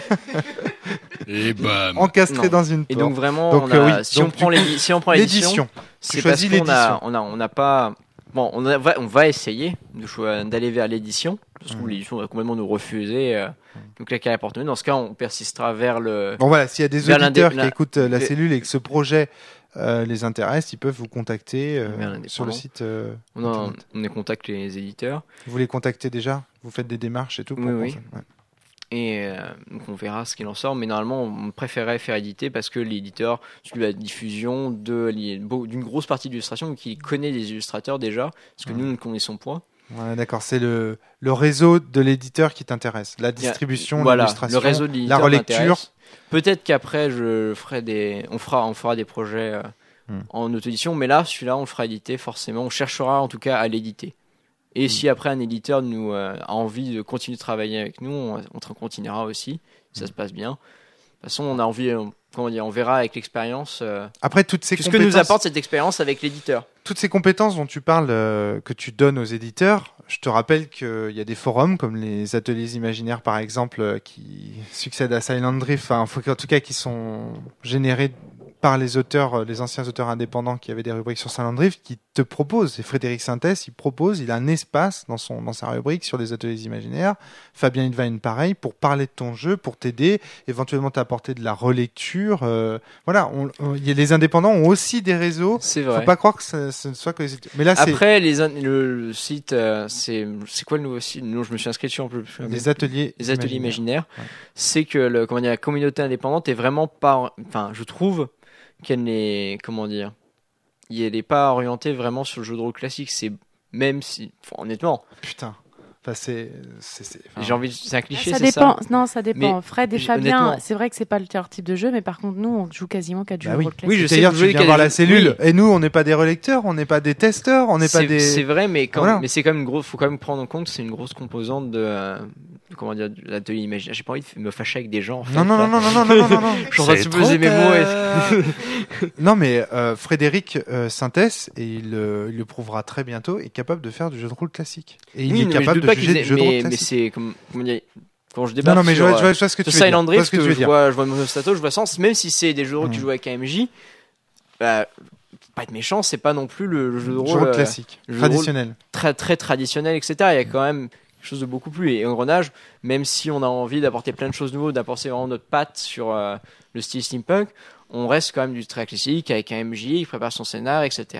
Et bam. Encastré dans une porte. Et donc vraiment, si on prend l'édition, c'est parce qu'on n'a pas. Bon, on va essayer d'aller vers l'édition. Parce que l'édition va complètement nous refuser. Donc la carrière porte. Dans ce cas, on persistera vers le. Bon voilà, s'il y a des auditeurs qui écoutent la cellule et que ce projet les intéresse, ils peuvent vous contacter sur le site. On contacte les éditeurs. Vous les contactez déjà? Vous faites des démarches et tout pour Oui. Ouais. Et donc on verra ce qu'il en sort, mais normalement on préférerait faire éditer parce que l'éditeur suit la diffusion d'une grosse partie de l'illustration, qui connaît les illustrateurs déjà, parce que nous ne connaissons point. Ouais, d'accord, c'est le réseau de l'éditeur qui t'intéresse, la distribution, l'illustration, le réseau de l'éditeur, la relecture. Peut-être qu'après on fera des projets en auto-édition, mais là, celui-là, on le fera éditer forcément. On cherchera en tout cas à l'éditer. Et si après un éditeur a envie de continuer de travailler avec nous, on continuera aussi. Ça se passe bien. De toute façon, on a envie, on verra avec l'expérience. Après, toutes ces ce que nous apporte cette expérience avec l'éditeur. Toutes ces compétences dont tu parles, que tu donnes aux éditeurs, je te rappelle qu'il y a des forums comme les ateliers imaginaires, par exemple, qui succèdent à Silent Drift, en tout cas qui sont générés par les auteurs, les anciens auteurs indépendants qui avaient des rubriques sur Silent Drift, qui te proposent. Et Frédéric Sintès, il a un espace dans sa rubrique sur les ateliers imaginaires. Fabien Hidvain, pareil, pour parler de ton jeu, pour t'aider, éventuellement t'apporter de la relecture. Les indépendants ont aussi des réseaux. C'est vrai. Faut pas croire que ce ne soit que les... Mais là, après, le site, c'est quoi le nouveau site? Non, je me suis inscrit dessus en plus. Les ateliers imaginaires. Ouais. C'est que la communauté indépendante est vraiment pas, je trouve qu'elle n'est, elle n'est pas orientée vraiment sur le jeu de rôle classique. C'est même si, honnêtement. Putain. c'est un cliché, ça c'est dépend. ça. Non, ça dépend. Mais Fred et Fabien, c'est vrai que c'est pas leur type de jeu, mais par contre, nous, on joue quasiment qu'à du rôle classique. Oui, je sais. D'ailleurs, tu viens voir la cellule. Oui. Et nous, on n'est pas des relecteurs, on n'est pas des testeurs, on n'est pas des. C'est vrai, mais mais c'est quand même faut quand même prendre en compte, c'est une grosse composante de l'atelier imaginaire. J'ai pas envie de me fâcher avec des gens. En fait, non. Je suis en train de poser mes mots. Non, mais Frédéric Sintès, et il le prouvera très bientôt, est capable de faire du jeu de rôle classique. Et il est capable de juger du jeu de rôle classique. Mais c'est comment dire. Quand je débarque mais je vois ce que tu veux dire. Silent Drift, je vois Monostato, je vois Sens, même si c'est des jeux de rôle que tu joues avec AMJ, pas être méchant, c'est pas non plus le jeu de rôle classique, traditionnel. Très, très traditionnel, etc. Il y a quand même quelque chose de beaucoup plus. Et Engrenage, même si on a envie d'apporter plein de choses nouvelles, d'apporter vraiment notre patte sur le style steampunk, on reste quand même du très classique avec un MJ, il prépare son scénar, etc.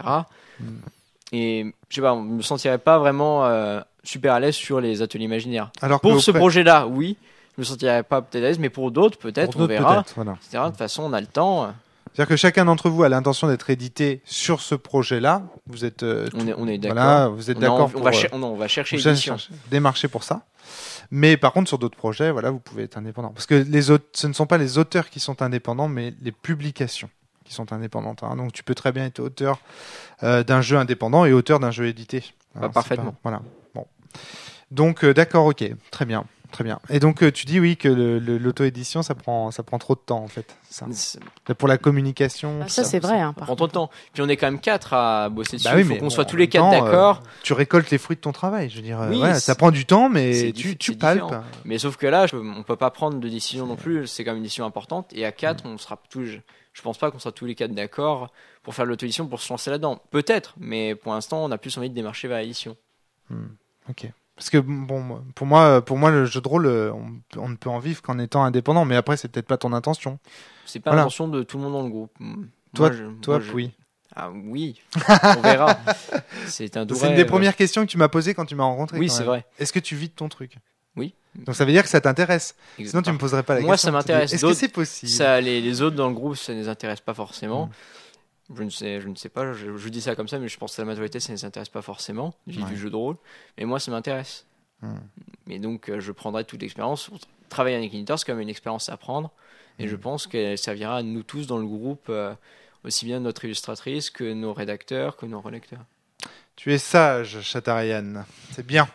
Et je sais pas, on me sentirait pas vraiment super à l'aise sur les ateliers imaginaires. Alors pour ce projet-là, oui, je me sentirais pas peut-être à l'aise, mais pour d'autres, peut-être, on verra. Voilà. Etc. De toute façon, on a le temps. C'est-à-dire que chacun d'entre vous a l'intention d'être édité sur ce projet-là. Vous êtes, on est d'accord. Voilà, vous êtes d'accord. On va chercher l'édition. Des marchés pour ça. Mais par contre, sur d'autres projets, voilà, vous pouvez être indépendant. Parce que ce ne sont pas les auteurs qui sont indépendants, mais les publications qui sont indépendantes. Hein. Donc tu peux très bien être auteur d'un jeu indépendant et auteur d'un jeu édité. Alors, parfaitement. Voilà. Bon. Donc d'accord, ok, très bien. Très bien. Et donc tu dis oui que l'auto-édition ça prend trop de temps en fait. Ça. Pour la communication. Ça c'est vrai. Ça prend trop de temps. Puis on est quand même 4 à bosser dessus. Il faut qu'on soit tous les 4 d'accord. Tu récoltes les fruits de ton travail. Je veux dire, ça prend du temps, mais tu palpes. Différent. Mais sauf que là, on peut pas prendre de décision non plus. C'est quand même une décision importante. Et à 4, on sera tous. Je pense pas qu'on soit tous les 4 d'accord pour faire l'auto-édition, pour se lancer là-dedans. Peut-être, mais pour l'instant, on a plus envie de démarcher vers l'édition. Ok. Parce que bon, pour moi, le jeu de rôle, on ne peut en vivre qu'en étant indépendant. Mais après, c'est peut-être pas ton intention. C'est pas l'intention de tout le monde dans le groupe. Toi, oui. Ah oui, on verra. C'est un C'est une des premières questions que tu m'as posées quand tu m'as rencontré. Oui, c'est vrai. Est-ce que tu vis de ton truc ? Oui. Donc ça veut dire que ça t'intéresse. Exactement. Sinon, tu me poserais pas la question. Moi, ça m'intéresse. Est-ce que c'est possible ? Les autres dans le groupe, ça ne les intéresse pas forcément. Je ne sais pas, je dis ça comme ça, mais je pense que la majorité, ça ne les intéresse pas forcément, du jeu de rôle. Mais moi, ça m'intéresse. Mais donc, je prendrai toute l'expérience. Travailler avec Ignitor, c'est quand même une expérience à prendre. Et je pense qu'elle servira à nous tous dans le groupe, aussi bien notre illustratrice que nos rédacteurs, que nos relecteurs. Tu es sage, Chatarian. C'est bien.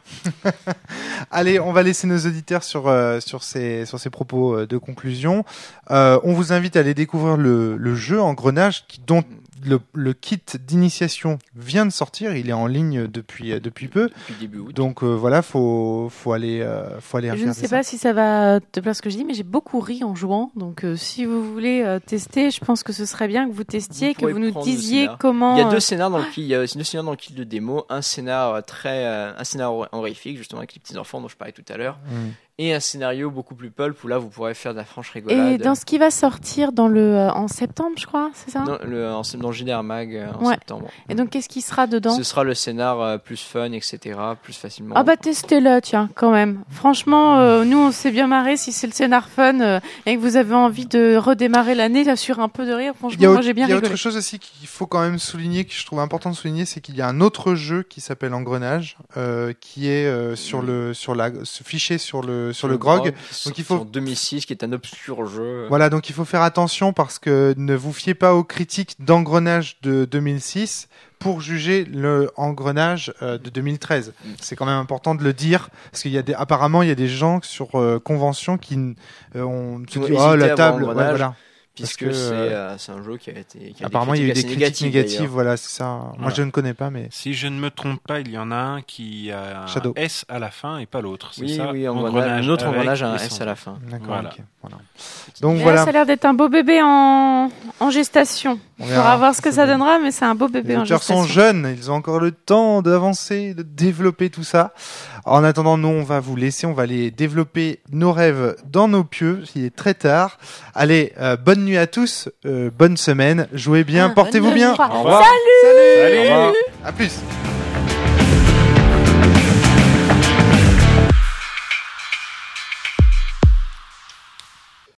Allez, on va laisser nos auditeurs sur ces propos de conclusion. On vous invite à aller découvrir le jeu Engrenage dont le kit d'initiation vient de sortir. Il est en ligne depuis peu. Depuis début août. Donc voilà, faut aller regarder. Je ne sais pas si ça va te plaire ce que je dis, mais j'ai beaucoup ri en jouant. Donc si vous voulez tester, je pense que ce serait bien que vous testiez, que vous nous disiez comment. Il y a 2 scénars dans le kit de démo, un scénar horrifique justement avec les petits enfants dont je parlais tout à l'heure. Et un scénario beaucoup plus pulp où là vous pourrez faire de la franche rigolade. Et dans ce qui va sortir en septembre, je crois, c'est ça ? Dans le JDR Mag en septembre. Et donc qu'est-ce qui sera dedans ? Ce sera le scénar plus fun, etc., plus facilement. Ah bah testez-le, tiens, quand même. Franchement, nous on s'est bien marré si c'est le scénar fun et que vous avez envie de redémarrer l'année là, sur un peu de rire. Franchement, moi j'ai bien rigolé. Il y a autre chose aussi qu'il faut quand même souligner, que je trouve important de souligner, c'est qu'il y a un autre jeu qui s'appelle Engrenage, qui est fiché sur le GROG. Donc il faut en 2006, qui est un obscur jeu. Voilà, donc il faut faire attention parce que ne vous fiez pas aux critiques d'Engrenage de 2006 pour juger le Engrenage de 2013. C'est quand même important de le dire parce qu'il y a apparemment il y a des gens sur convention qui ont dit la table, voilà. Puisque c'est un jeu qui a apparemment il y a eu des critiques négatives, voilà, c'est ça. Voilà. Moi je ne connais pas, mais si je ne me trompe pas, il y en a un qui a un S à la fin et pas l'autre. C'est ça. Oui, un autre Engrenage a un S à la fin. D'accord. Voilà. Okay, voilà. Donc voilà. Ça a l'air d'être un beau bébé en gestation. On verra voir ce que ça donnera, mais c'est un beau bébé en gestation. Les auteurs sont jeunes, ils ont encore le temps d'avancer, de développer tout ça. En attendant, nous, on va vous laisser, on va aller développer nos rêves dans nos pieux. Il est très tard. Allez, bonne nuit à tous, bonne semaine, jouez bien, portez-vous bien. Au revoir. Salut. Salut. Au revoir. À plus.